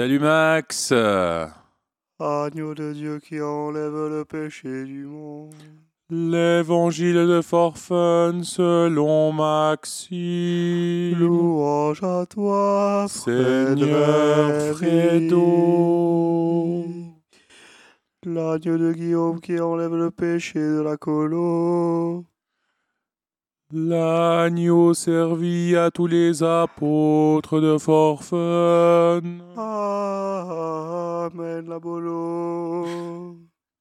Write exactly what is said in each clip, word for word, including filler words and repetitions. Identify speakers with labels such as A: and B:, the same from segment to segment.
A: Salut Max.
B: Agneau de Dieu qui enlève le péché du monde.
A: L'évangile de Forfun selon Maxime.
B: Louange à toi,
A: Seigneur Fredo.
B: L'agneau de Guillaume qui enlève le péché de la colo.
A: L'agneau servit à tous les apôtres de Forfun.
B: Amen, la bolo.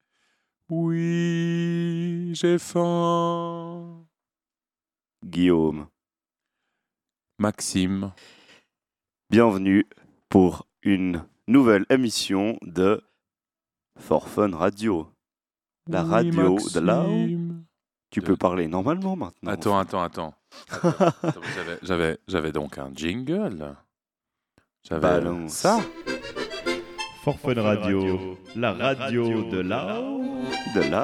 A: Oui, j'ai faim.
B: Guillaume.
A: Maxime.
B: Bienvenue pour une nouvelle émission de Forfun Radio. La
A: oui,
B: radio
A: Maxime.
B: de là où tu
A: de...
B: peux parler normalement maintenant.
A: Attends, attends, attends. attends, attends j'avais, j'avais, j'avais donc un jingle. J'avais
B: Balance.
A: ça.
C: Forfun Radio, la radio de là
B: De là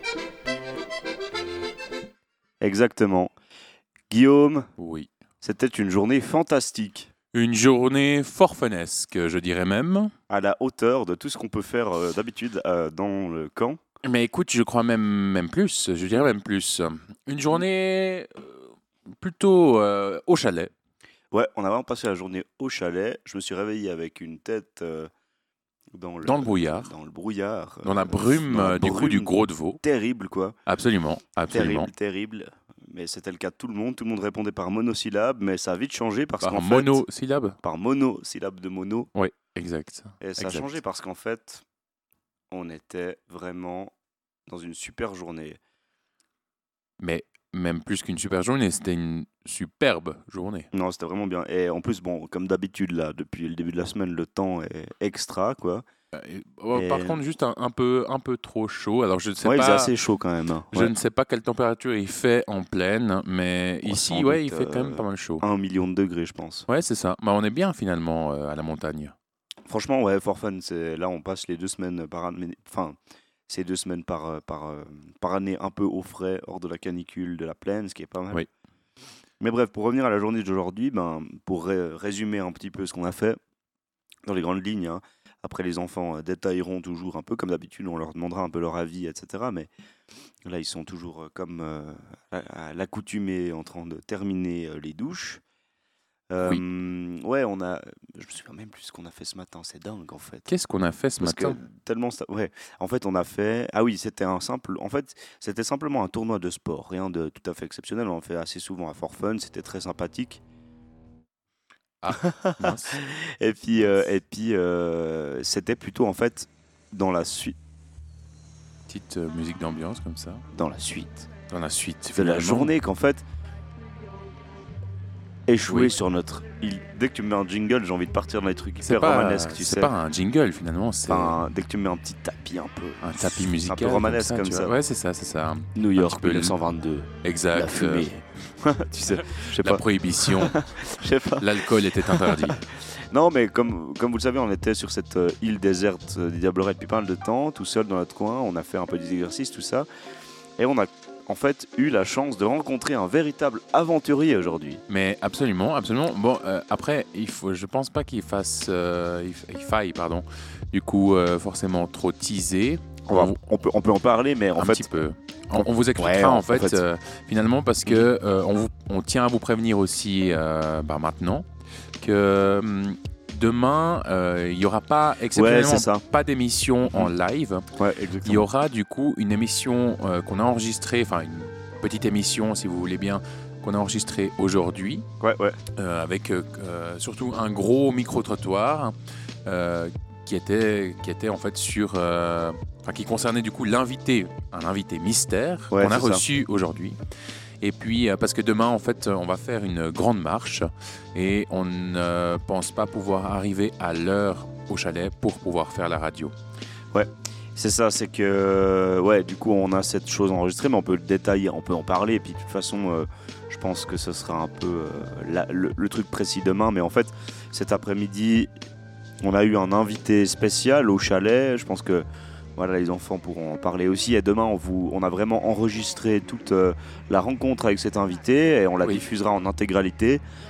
B: Exactement. Guillaume,
A: Oui.
B: c'était une journée fantastique.
A: Une journée forfunesque, je dirais même.
B: À la hauteur de tout ce qu'on peut faire euh, d'habitude euh, dans le camp.
A: Mais écoute, je crois même, même plus, je dirais même plus. Une journée euh, plutôt euh, au chalet.
B: Ouais, on a vraiment passé la journée au chalet. Je me suis réveillé avec une tête euh, dans, le,
A: Dans le brouillard.
B: Dans le brouillard.
A: Dans la brume,
B: dans la
A: euh, du coup, du
B: brume
A: gros de veau.
B: Terrible, quoi.
A: Absolument, absolument.
B: Terrible, terrible. Mais c'était le cas de tout le monde. Tout le monde répondait par monosyllabe, mais ça a vite changé parce
A: Par
B: qu'en
A: monosyllabe.
B: fait... Par monosyllabe de mono.
A: Oui, exact.
B: Et ça
A: exact.
B: a changé parce qu'en fait, on était vraiment dans une super journée.
A: Mais même plus qu'une super journée, c'était une superbe journée.
B: Non, c'était vraiment bien. Et en plus, bon, comme d'habitude, là, depuis le début de la semaine, le temps est extra, quoi.
A: Et, oh,
B: Et...
A: Par contre, juste un, un, peu, un peu trop chaud. Alors, je ne sais
B: ouais,
A: pas.
B: il faisait assez chaud quand même. Hein.
A: Je
B: ouais.
A: ne sais pas quelle température il fait en pleine, mais
B: oh,
A: ici, ouais, il fait quand même
B: euh,
A: pas mal chaud.
B: Un million de degrés, je pense.
A: Ouais, c'est ça. Bah, on est bien finalement euh, à la montagne.
B: Franchement, ouais, for fun. C'est... Là, on passe les deux semaines par année. Enfin, c'est deux semaines par, par, par année un peu au frais, hors de la canicule, de la plaine, ce qui est pas mal.
A: Oui.
B: Mais bref, pour revenir à la journée d'aujourd'hui, ben, pour ré- résumer un petit peu ce qu'on a fait, dans les grandes lignes, hein, après les enfants euh, détailleront toujours un peu, comme d'habitude, on leur demandera un peu leur avis, et cetera. Mais là, ils sont toujours euh, comme euh, à l'accoutumée en train de terminer euh, les douches. Euh,
A: Oui.
B: Ouais, on a. Je me souviens même plus ce qu'on a fait ce matin, c'est dingue en fait.
A: Qu'est-ce qu'on a fait ce
B: Parce
A: matin
B: que tellement ça... Ouais, en fait, on a fait. Ah oui, c'était un simple. En fait, c'était simplement un tournoi de sport, rien de tout à fait exceptionnel. On en fait assez souvent à For Fun, c'était très sympathique.
A: Ah, mince.
B: et puis, euh, et puis euh, c'était plutôt en fait dans la suite.
A: Petite euh, musique d'ambiance comme ça.
B: Dans la suite.
A: Dans la suite.
B: C'est la journée qu'en fait. Échoué oui. sur notre île. Dès que tu me mets un jingle, j'ai envie de partir dans les trucs hyper romanesques, tu
A: c'est
B: sais.
A: C'est pas un jingle finalement, c'est
B: enfin, dès que tu me mets un petit tapis un peu.
A: Un tapis musical.
B: Un peu romanesque comme ça.
A: Comme ça. Ouais, c'est ça, c'est ça.
B: New York, mille neuf cent vingt-deux.
A: Exact.
B: La fumée. tu sais, je sais
A: La
B: pas.
A: prohibition.
B: Je sais pas.
A: L'alcool était interdit.
B: Non, mais comme, comme vous le savez, on était sur cette euh, île déserte euh, des Diablerets depuis pas mal de temps, tout seul dans notre coin. On a fait un peu des exercices, tout ça. Et on a en fait eu la chance de rencontrer un véritable aventurier aujourd'hui.
A: Mais absolument, absolument. Bon, euh, après, il faut, je pense pas qu'il fasse, euh, il, il faille, pardon. Du coup, euh, forcément trop teaser.
B: On, va, on, peut, on peut en parler, mais en
A: un
B: fait,
A: petit peu. On, on vous expliquera
B: ouais,
A: en,
B: en
A: fait,
B: fait.
A: Euh, finalement parce que euh, on, vous, on tient à vous prévenir aussi, euh, bah, maintenant que. Hum, Demain, euh, il n'y aura pas, exceptionnellement,
B: ouais,
A: pas d'émission mmh. en live.
B: Ouais,
A: il y aura du coup une émission euh, qu'on a enregistrée, enfin une petite émission si vous voulez bien, qu'on a enregistrée aujourd'hui.
B: Ouais, ouais.
A: Euh, avec euh, surtout un gros micro-trottoir euh, qui, était, qui était en fait sur... Euh, enfin qui concernait du coup l'invité, un invité mystère
B: ouais,
A: qu'on a reçu
B: ça.
A: aujourd'hui. Et puis, parce que demain, en fait, on va faire une grande marche et on ne pense pas pouvoir arriver à l'heure au chalet pour pouvoir faire la radio.
B: Ouais, c'est ça, c'est que, ouais, du coup, on a cette chose enregistrée, mais on peut le détailler, on peut en parler. Et puis, de toute façon, euh, je pense que ce sera un peu euh, la, le, le truc précis demain. Mais en fait, cet après-midi, on a eu un invité spécial au chalet. Je pense que voilà, les enfants pourront en parler aussi. Et demain, on, vous, on a vraiment enregistré toute euh, la rencontre avec cet invité et on la oui. diffusera en intégralité.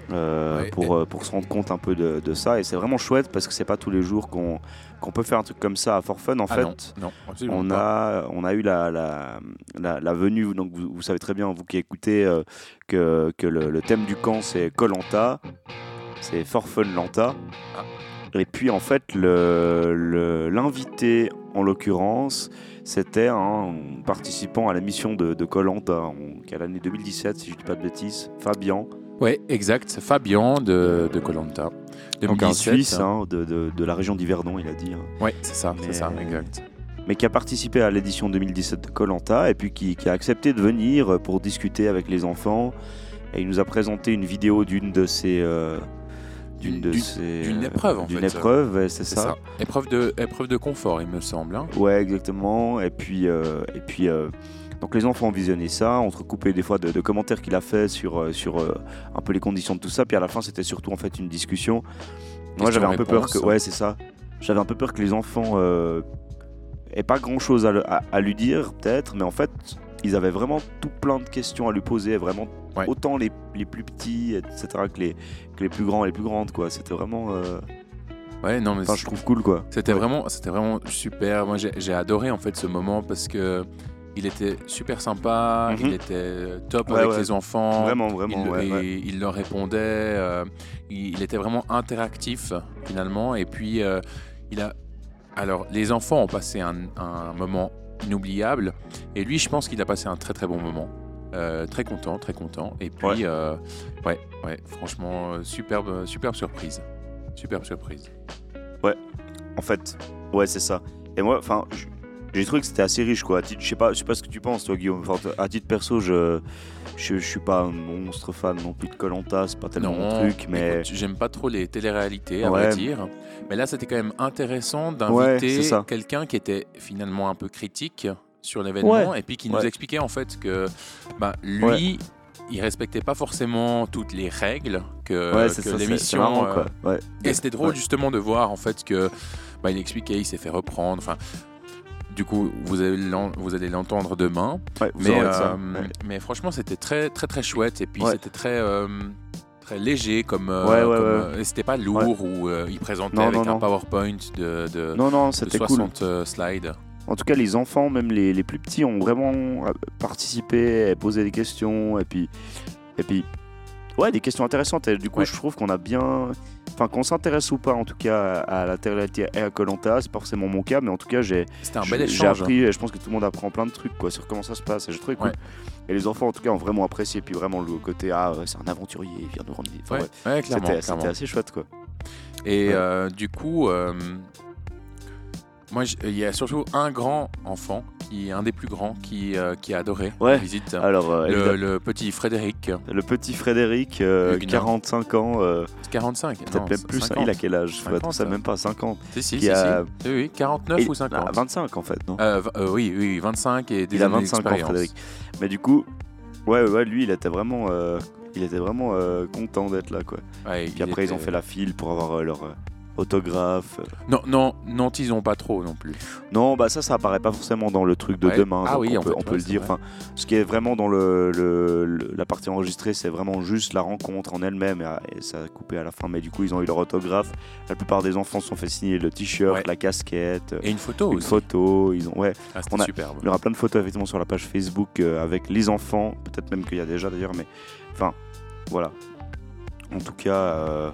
B: euh,
A: Ouais,
B: pour, euh, pour se rendre compte un peu de, de ça. Et c'est vraiment chouette parce que c'est pas tous les jours qu'on, qu'on peut faire un truc comme ça à For Fun. En
A: Ah
B: fait,
A: non, non, absolument
B: on
A: pas.
B: a, on a eu la, la, la, la venue, donc vous, vous savez très bien, vous qui écoutez, euh, que, que le, le thème du camp c'est Koh Lanta, c'est For Fun Lanta.
A: Ah.
B: Et puis en fait, le, le, l'invité en l'occurrence, c'était un participant à la mission de, de Koh Lanta, qui est à l'année deux mille dix-sept, si je ne dis pas de bêtises, Fabian.
A: Ouais, exact, c'est Fabien de de Koh Lanta.
B: Donc un Suisse hein, de, de, de la région d'Yverdon, il a dit. Hein.
A: Ouais, c'est ça,
B: Mais-
A: c'est ça, exact.
B: Mais qui a participé à l'édition deux mille dix-sept de Koh Lanta et puis qui, qui a accepté de venir pour discuter avec les enfants. Et il nous a présenté une vidéo d'une de ses... euh, d'une de
A: D'une-
B: ses...
A: d'une épreuve, en
B: D'une
A: fait.
B: épreuve, ouais, c'est
A: C'est
B: ça.
A: ça. Épreuve de, épreuve de confort, il me semble. hein.
B: Ouais, exactement. Et puis, euh, et puis euh, donc les enfants ont visionné ça, entrecoupé des fois de, de commentaires qu'il a fait sur, euh, sur euh, un peu les conditions de tout ça. Puis à la fin, c'était surtout en fait une discussion. Moi, j'avais un peu peur que,
A: Question-réponse.
B: ouais, c'est ça. J'avais un peu peur que les enfants euh, aient pas grand chose à, le- à- à lui dire, peut-être, mais en fait, ils avaient vraiment tout plein de questions à lui poser, vraiment
A: Ouais.
B: autant les, les plus petits, et cetera, que les, que les plus grands et les plus grandes, quoi. C'était vraiment, euh,
A: Ouais, non, mais
B: enfin, je trouve cool, quoi.
A: C'était
B: Ouais.
A: vraiment, c'était vraiment super. Moi, j'ai j'ai adoré en fait ce moment parce que il était super sympa,
B: Mhm.
A: il était top
B: Ouais,
A: avec
B: ouais.
A: les enfants.
B: Vraiment, vraiment,
A: il,
B: ouais,
A: et
B: ouais.
A: il leur répondait. euh, il, il était vraiment interactif finalement. Et puis euh, il a. Alors, les enfants ont passé un, un moment inoubliable. Et lui, je pense qu'il a passé un très très bon moment. Euh, très content, très content. Et puis,
B: Ouais.
A: euh, ouais, ouais, franchement, euh, superbe, superbe surprise. Superbe surprise.
B: En fait, ouais, c'est ça. Et moi, enfin, j- j'ai trouvé que c'était assez riche, quoi. À titre- Je sais pas, je sais pas ce que tu penses, toi, Guillaume. Enfin, t- à titre perso, je, je, je suis pas un monstre fan non plus de Koh Lanta, c'est pas tellement mon truc, mais
A: écoute, j'aime pas trop les téléréalités, à
B: Ouais.
A: vrai dire. Mais là, c'était quand même intéressant
B: Ouais,
A: d'inviter
B: c'est ça.
A: quelqu'un qui était finalement un peu critique sur l'événement et puis qui nous
B: Ouais.
A: expliquait en fait que bah, lui,
B: Ouais.
A: il respectait pas forcément toutes les règles que,
B: ouais, c'est
A: que
B: ça, c'est- c'est
A: l'émission.
B: marrant,
A: euh,
B: quoi. Ouais.
A: Et c'était drôle
B: Ouais.
A: justement de voir en fait que bah, il expliquait, il s'est fait reprendre. Enfin, du coup, vous allez l'en- vous allez l'entendre demain.
B: Ouais, vous
A: Mais,
B: aurez ça.
A: euh,
B: Ouais.
A: mais franchement, c'était très, très, très chouette. Et puis,
B: Ouais.
A: c'était très, euh, très léger comme. euh,
B: Ouais, ouais,
A: comme,
B: ouais.
A: euh, et c'était pas lourd où euh, il présentait
B: Non,
A: avec
B: non,
A: un
B: non.
A: PowerPoint de, de,
B: Non, non,
A: de
B: c'était cool.
A: soixante euh, slides.
B: En tout cas, les enfants, même les, les plus petits, ont vraiment euh, participé, et posé des questions, et puis, et puis, ouais, des questions intéressantes. Et du coup,
A: Ouais.
B: je trouve qu'on a bien, enfin, qu'on s'intéresse ou pas, en tout cas, à la télé-réalité et à Koh Lanta. C'est pas forcément mon cas, mais en tout cas, j'ai,
A: C'était un
B: j'ai-
A: bel
B: j'ai
A: échange.
B: appris. Et je pense que tout le monde apprend plein de trucs, quoi, sur comment ça se passe. Et j'ai trouvé cool.
A: Ouais.
B: Et les enfants, en tout cas, ont vraiment apprécié. Puis vraiment le côté, ah, ouais, c'est un aventurier, il vient nous rendre. Enfin,
A: Ouais,
B: ouais,
A: ouais, clairement.
B: c'était,
A: clairement.
B: c'était assez chouette, quoi.
A: Et
B: Ouais.
A: euh, du coup, euh, moi, j- il y a surtout un grand enfant, qui, un des plus grands, qui, euh, qui a adoré
B: Ouais.
A: la visite.
B: Alors, euh,
A: le,
B: évidemment,
A: le petit Frédéric,
B: le petit Frédéric, euh,
A: Huguenin.
B: quarante-cinq ans. euh,
A: quarante-cinq.
B: Peut-être
A: non,
B: même plus, hein.
A: cinquante.
B: Il a quel âge?
A: cinquante,
B: Ouais, ça, même pas cinquante.
A: Si, si,
B: qui
A: si,
B: a-
A: si. Oui, oui, quarante-neuf
B: Et-
A: ou cinquante.
B: Ah, vingt-cinq en fait, non?
A: Euh, v- euh, oui, oui, vingt-cinq et des
B: Il a
A: années
B: vingt-cinq ans,
A: d'expérience.
B: Frédéric. Mais du coup, ouais, ouais, lui, il était vraiment, euh, il était vraiment euh, content d'être là, quoi.
A: Ouais,
B: Puis
A: il
B: après, ils ont
A: était-
B: fait la file pour avoir euh, leur euh, autographe.
A: Non, non, non, ils ont pas trop non plus.
B: Non, bah ça, ça apparaît pas forcément dans le truc de
A: Ouais.
B: demain.
A: Ah
B: donc
A: oui,
B: on
A: en
B: peut,
A: fait,
B: on peut
A: ouais,
B: le
A: c'est
B: dire.
A: vrai.
B: Enfin, ce qui est vraiment dans le, le- le- la partie enregistrée, c'est vraiment juste la rencontre en elle-même et, et ça a coupé à la fin. Mais du coup, ils ont eu leur autographe. La plupart des enfants se sont fait signer le t-shirt,
A: Ouais.
B: la casquette,
A: Et une photo
B: une
A: aussi.
B: photo. Ils ont, ouais.
A: Ah, c'était
B: on a-
A: superbe.
B: Il y aura plein de photos effectivement sur la page Facebook euh, avec les enfants, peut-être même qu'il y a déjà d'ailleurs, mais enfin voilà. En tout cas, euh,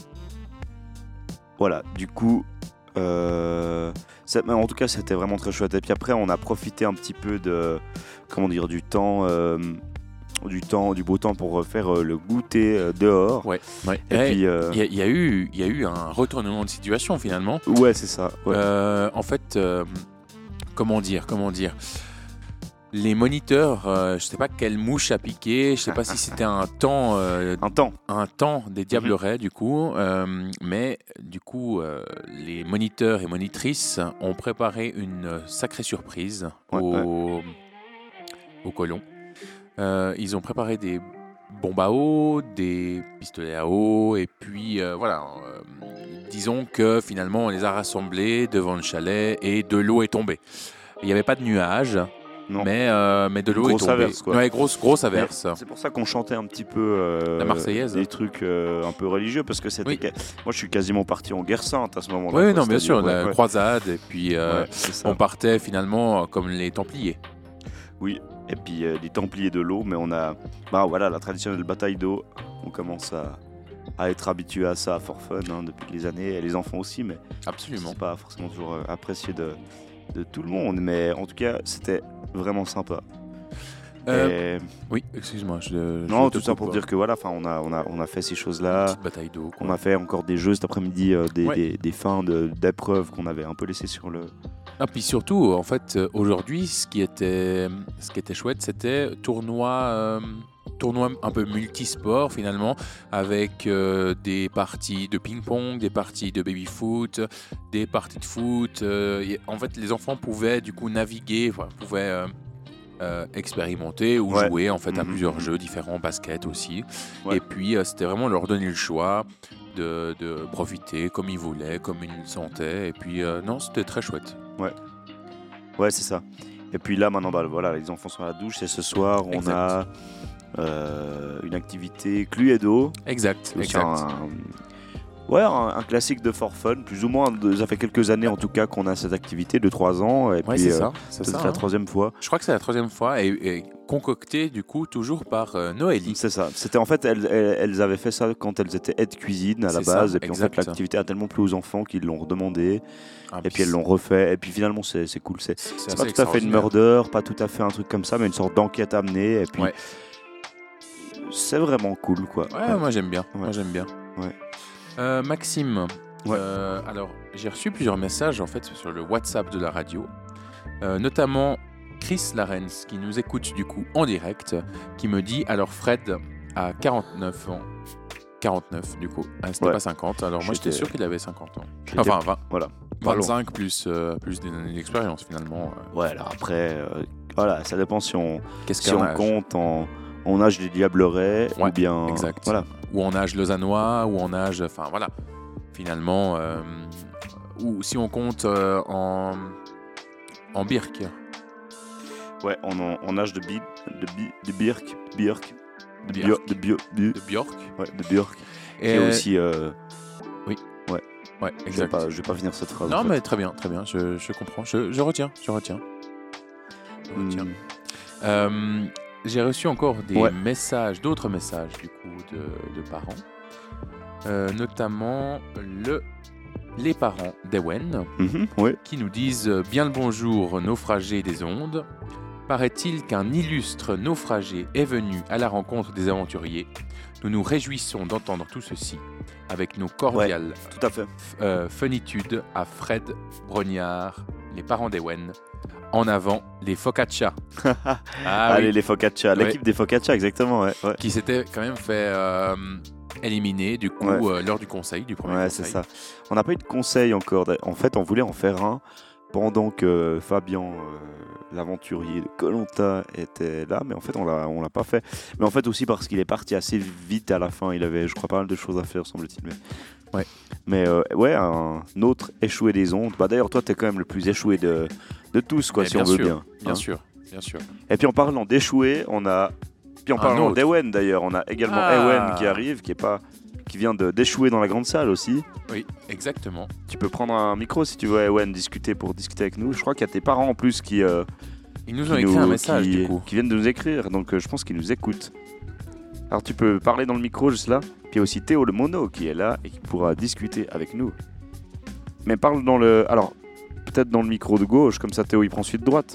B: voilà. Du coup, euh, c'est- mais en tout cas, c'était vraiment très chouette. Et puis après, on a profité un petit peu de, comment dire, du temps, euh, du temps, du beau temps pour faire euh, le goûter euh, dehors.
A: Ouais, ouais.
B: Et
A: Eh,
B: puis, euh,
A: Il y, a- il y a eu, il y a eu un retournement de situation finalement.
B: ouais, c'est ça. Ouais.
A: Euh, en fait, euh, comment dire, comment dire. Les moniteurs, euh, je sais pas quelle mouche a piqué, je sais pas si c'était un temps, euh,
B: Un temps.
A: un temps des diablerets du coup, euh, mais du coup, euh, les moniteurs et monitrices ont préparé une sacrée surprise
B: Ouais,
A: aux, aux colons. Euh, ils ont préparé des bombes à eau, des pistolets à eau, et puis euh, voilà. euh, disons que finalement, on les a rassemblés devant le chalet et de l'eau est tombée. Il n'y avait pas de nuages.
B: Non.
A: Mais, euh, mais de l'eau est
B: Grosse
A: tombée.
B: averse, quoi.
A: Ouais, grosse, grosse averse.
B: Mais c'est pour ça qu'on chantait un petit peu euh,
A: La Marseillaise.
B: des trucs euh, un peu religieux parce que c'était.
A: Oui.
B: Ca- Moi, je suis quasiment parti en guerre sainte à ce moment-là.
A: Oui,
B: quoi,
A: non, bien
B: c'est-à-dire,
A: sûr,
B: ouais,
A: la
B: ouais.
A: croisade, et puis euh,
B: Ouais, c'est ça.
A: on partait finalement comme les Templiers.
B: Oui, et puis euh, les Templiers de l'eau, mais on a. Bah voilà, la traditionnelle bataille d'eau. On commence à, à être habitué à ça, à For Fun, hein, depuis les années, et les enfants aussi, mais
A: Absolument.
B: c'est pas forcément toujours euh, apprécié de, de tout le monde. Mais en tout cas, c'était vraiment sympa.
A: Euh,
B: Et-
A: Oui, excuse-moi. Je, je
B: Non,
A: te
B: tout ça
A: coupe,
B: pour
A: quoi.
B: dire que voilà, enfin, on a, on a, on a fait ces
A: Une
B: choses-là.
A: petite bataille d'eau. quoi.
B: On a fait encore des jeux cet après-midi, euh, des,
A: Ouais.
B: des, des fins de- d'épreuves qu'on avait un peu laissées sur le.
A: Ah, puis surtout, en fait, euh, aujourd'hui, ce qui était, ce qui était chouette, c'était tournoi, euh, tournoi un peu multisport finalement, avec euh, des parties de ping-pong, des parties de baby-foot, des parties de foot. euh, et en fait, les enfants pouvaient du coup naviguer, enfin, pouvaient euh, euh, expérimenter ou
B: Ouais.
A: jouer en fait à
B: Mhm,
A: plusieurs
B: mhm.
A: jeux différents, basket aussi.
B: Ouais.
A: Et puis, euh, c'était vraiment leur donner le choix. De, de profiter comme ils voulaient, comme ils le sentaient. Et puis, euh, non, c'était très chouette.
B: Ouais, c'est ça. Et puis là, maintenant, bah, voilà, les enfants sont à la douche et ce soir, on
A: Exact.
B: a euh, une activité Cluedo.
A: Exact,
B: C'est aussi
A: exact.
B: un, ouais, un, un classique de For Fun, plus ou moins. de- ça fait quelques années en tout cas qu'on a cette activité, de trois ans. Et
A: Ouais,
B: puis,
A: c'est
B: euh,
A: ça. C'est
B: peut-être
A: ça,
B: la
A: hein.
B: troisième fois.
A: Je crois que c'est la troisième fois et, et concocté du coup toujours par euh, Noélie.
B: C'est ça. C'était en fait, elles, elles, elles avaient fait ça quand elles étaient aides cuisine à la
A: C'est ça,
B: base. Et puis en
A: exact.
B: fait, l'activité a tellement plu aux enfants qu'ils l'ont redemandé.
A: Ah,
B: Et puis elles l'ont refait. Et puis finalement, c'est c'est cool. C'est
A: C'est
B: c'est
A: assez
B: pas tout à fait une
A: extraordinaire.
B: murder, pas tout à fait un truc comme ça, mais une sorte d'enquête à mener. Et puis
A: Ouais.
B: c'est vraiment cool, quoi.
A: Ouais, moi j'aime bien.
B: Ouais.
A: Moi j'aime bien.
B: Ouais.
A: Euh, Maxime,
B: Ouais.
A: euh, alors j'ai reçu plusieurs messages en fait sur le WhatsApp de la radio, euh, notamment Chris Larens qui nous écoute du coup en direct, qui me dit alors Fred a quarante-neuf ans. quarante-neuf du coup, ah, c'était
B: Ouais.
A: pas cinquante, alors moi j'étais
B: J'étais-
A: sûr qu'il avait cinquante ans.
B: J'étais-
A: Enfin vingt,
B: Voilà. Pas loin.
A: vingt-cinq plus, euh, plus des années d'expérience finalement. euh,
B: Ouais, alors après, euh, voilà, ça dépend si on,
A: Qu'est-ce
B: si
A: qu'un
B: on
A: âge
B: compte en, en âge des diablerets ou
A: Ouais,
B: bien.
A: exact.
B: Voilà.
A: Ou en âge lausannois, ou en âge. Enfin voilà. Finalement, euh, ou si on compte euh, en, en birk.
B: Ouais, en, en, en âge de, bi, de, bi, de Birk. Birk. De
A: Björk.
B: Bio, de bio, bio-
A: De Björk.
B: ouais, de Björk.
A: Et
B: Qui est aussi. euh,
A: Ouais,
B: je, vais
A: exact.
B: pas, je vais pas finir cette phrase.
A: Non,
B: en fait.
A: mais très bien, très bien. Je, je comprends. Je, je retiens, je retiens. Je retiens.
B: Hmm.
A: Euh, J'ai reçu encore des
B: Ouais.
A: messages, d'autres messages du coup de, de parents, Euh, notamment le, les parents d'Ewen,
B: Mhm, ouais.
A: qui nous disent euh, bien le bonjour naufragés des ondes. Paraît-il qu'un illustre naufragé est venu à la rencontre des aventuriers. Nous nous réjouissons d'entendre tout ceci avec nos cordiales
B: Tout à fait.
A: f- euh, funitudes à Fred Brognard, les parents d'Ewen. En avant, les focaccia. Ah
B: Allez,
A: oui,
B: les Focaccia. L'équipe des Focaccia, exactement. Ouais, ouais.
A: qui s'était quand même fait euh, éliminer du coup
B: Ouais.
A: euh, lors du conseil, du premier
B: Ouais,
A: conseil.
B: c'est ça. On n'a pas eu de conseil encore. En fait, on voulait en faire un pendant que Fabien, euh, l'aventurier de Koh-Lanta, était là, mais en fait, on l'a, on l'a pas fait. Mais en fait, aussi parce qu'il est parti assez vite à la fin. Il avait, je crois, pas mal de choses à faire, semble-t-il. Mais,
A: Ouais.
B: mais euh, ouais, un autre échoué des ondes. Bah, d'ailleurs, toi, t'es quand même le plus échoué de, de tous, quoi,
A: Eh
B: si
A: bien
B: on veut
A: sûr,
B: bien.
A: Bien
B: hein.
A: sûr, bien sûr.
B: Et puis en parlant d'échouer, on a. Puis en
A: Un
B: parlant
A: autre.
B: d'Ewen d'ailleurs, on a également
A: Ah.
B: Ewen qui arrive, qui est pas, qui vient de d'échouer dans la grande salle aussi.
A: Oui, exactement.
B: Tu peux prendre un micro si tu veux, Ewen, discuter pour discuter avec nous. Je crois qu'il y a tes parents en plus qui, euh,
A: Ils nous
B: qui
A: ont écrit
B: nous-
A: un message
B: qui,
A: du coup.
B: qui viennent de nous écrire, donc euh, je pense qu'ils nous écoutent. Alors tu peux parler dans le micro juste là. Puis il y a aussi Théo le mono qui est là et qui pourra discuter avec nous. Mais parle dans le, alors peut-être dans le micro de gauche, comme ça Théo il prend celui de droite.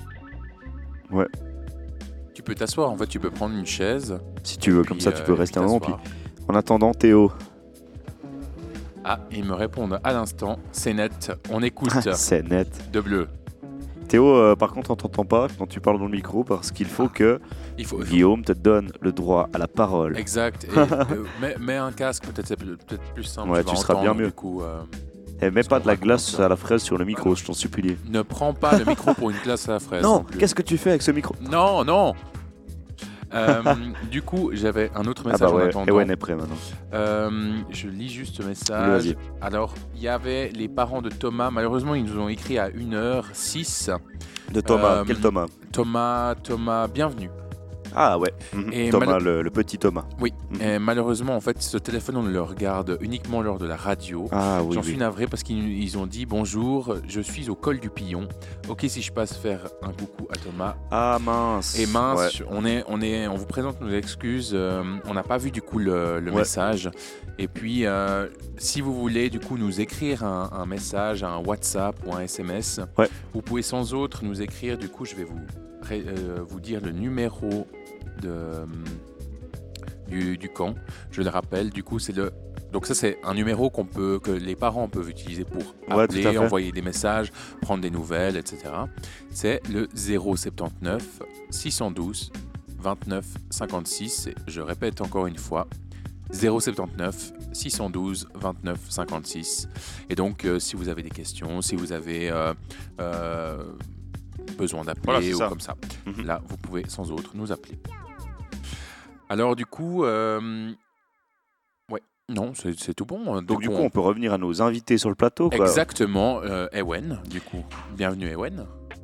A: Tu peux t'asseoir, en fait, tu peux prendre une chaise.
B: Si tu veux,
A: puis,
B: comme ça tu
A: euh,
B: peux
A: et
B: rester
A: puis
B: un moment. Puis
A: t'asseoir.
B: en attendant Théo.
A: Ah, ils me répondent à l'instant. C'est net, on écoute
B: C'est net.
A: de bleu.
B: Théo, euh, par contre, on t'entend pas quand tu parles dans le micro parce qu'il faut que
A: Il faut. il faut-
B: Guillaume te donne le droit à la parole.
A: Exact. Et, euh, mets, mets un casque, peut-être c'est peut- peut-être plus simple.
B: Ouais,
A: vas
B: tu seras bien
A: entendre,
B: mieux.
A: Du coup, euh,
B: Et mets
A: ce
B: pas
A: qu'on
B: de la
A: raconte,
B: glace
A: là.
B: à la fraise sur le micro, je t'en supplie.
A: ne prends pas le micro pour une glace à la fraise.
B: Non,
A: plus.
B: qu'est-ce que tu fais avec ce micro?
A: Non, non. Euh, du coup, j'avais un autre
B: Ah
A: message
B: bah
A: en
B: ouais,
A: attendant.
B: Ewen est prêt maintenant.
A: Euh, je lis juste ce
B: Oui,
A: message.
B: vas-y.
A: Alors, il y avait les parents de Thomas. Malheureusement, ils nous ont écrit à une heure six.
B: De Thomas,
A: Euh,
B: quel Thomas?
A: Thomas, Thomas, bienvenue.
B: Ah ouais, mhm.
A: Et
B: Thomas,
A: mal-
B: le, le petit Thomas.
A: Oui,
B: Mhm.
A: et malheureusement, en fait, ce téléphone, on le regarde uniquement lors de la radio.
B: Ah oui,
A: J'en
B: oui.
A: suis navré parce qu'ils ils ont dit bonjour, je suis au col du Pillon. Ok, si je passe faire un coucou à Thomas.
B: Ah mince.
A: Et mince,
B: Ouais.
A: on, est, on, est, on vous présente nos excuses. euh, on n'a pas vu du coup le, le
B: Ouais.
A: message. Et puis, euh, si vous voulez du coup nous écrire un, un message, un WhatsApp ou un S M S,
B: Ouais.
A: vous pouvez sans autre nous écrire. Du coup, je vais vous, ré- euh, vous dire le numéro de, euh, du, du camp. Je le rappelle. Du coup, c'est le. Donc ça, c'est un numéro qu'on peut, que les parents peuvent utiliser pour
B: Ouais, tout à
A: appeler,
B: fait.
A: envoyer des messages, prendre des nouvelles, et cetera. C'est le zéro soixante-dix-neuf six cent douze vingt-neuf cinquante-six. Et je répète encore une fois, zéro soixante-dix-neuf six cent douze vingt-neuf cinquante-six. Et donc, euh, si vous avez des questions, si vous avez euh, euh, besoin d'appeler
B: Voilà, c'est
A: ou
B: ça.
A: comme ça,
B: Mhm.
A: là, vous pouvez sans autre nous appeler. Alors du coup, euh, ouais, non, c'est c'est tout bon.
B: Donc du coup,
A: on-
B: on peut revenir à nos invités sur le plateau, quoi.
A: Exactement, euh, Ewen, du coup. Bienvenue Ewen.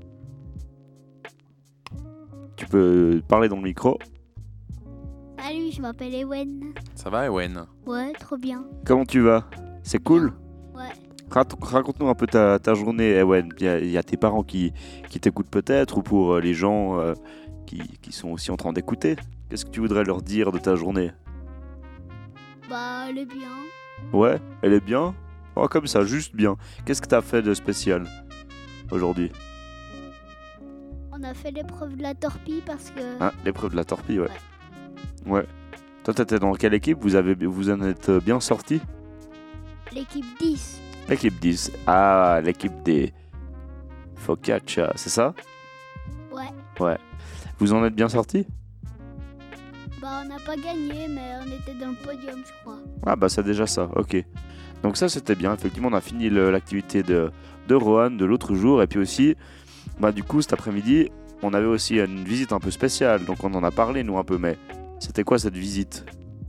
B: Tu peux parler dans le micro.
D: Salut, je m'appelle Ewen.
A: Ça va Ewen?
D: Ouais, trop bien.
B: Comment tu vas? C'est cool.
D: Ouais.
B: Rac- Raconte-nous un peu ta, ta journée, Ewen. Il y, a- il y a tes parents qui, qui t'écoutent peut-être, ou pour euh, les gens euh, qui, qui sont aussi en train d'écouter. Qu'est-ce que tu voudrais leur dire de ta journée?
D: Bah, elle est bien.
B: Ouais, elle est bien. Oh, comme ça, juste bien. Qu'est-ce que t'as fait de spécial aujourd'hui?
D: On a fait l'épreuve de la torpille parce que
B: Ah, l'épreuve de la torpille, ouais. Ouais. Toi, t'étais dans quelle équipe? Vous avez, vous en êtes bien sortis?
D: l'équipe dix.
B: L'équipe dix. Ah, l'équipe des Focaccia, c'est ça?
D: Ouais.
B: Ouais. Vous en êtes bien sortis?
D: Bah, on n'a pas gagné, mais on était dans le podium, je crois.
B: Ah bah c'est déjà ça, ok. Donc ça c'était bien, effectivement on a fini le- l'activité de, de Rohan de l'autre jour. Et puis aussi, bah du coup cet après-midi, on avait aussi une visite un peu spéciale. Donc on en a parlé nous un peu, mais c'était quoi cette visite?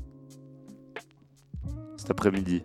B: Cet après-midi?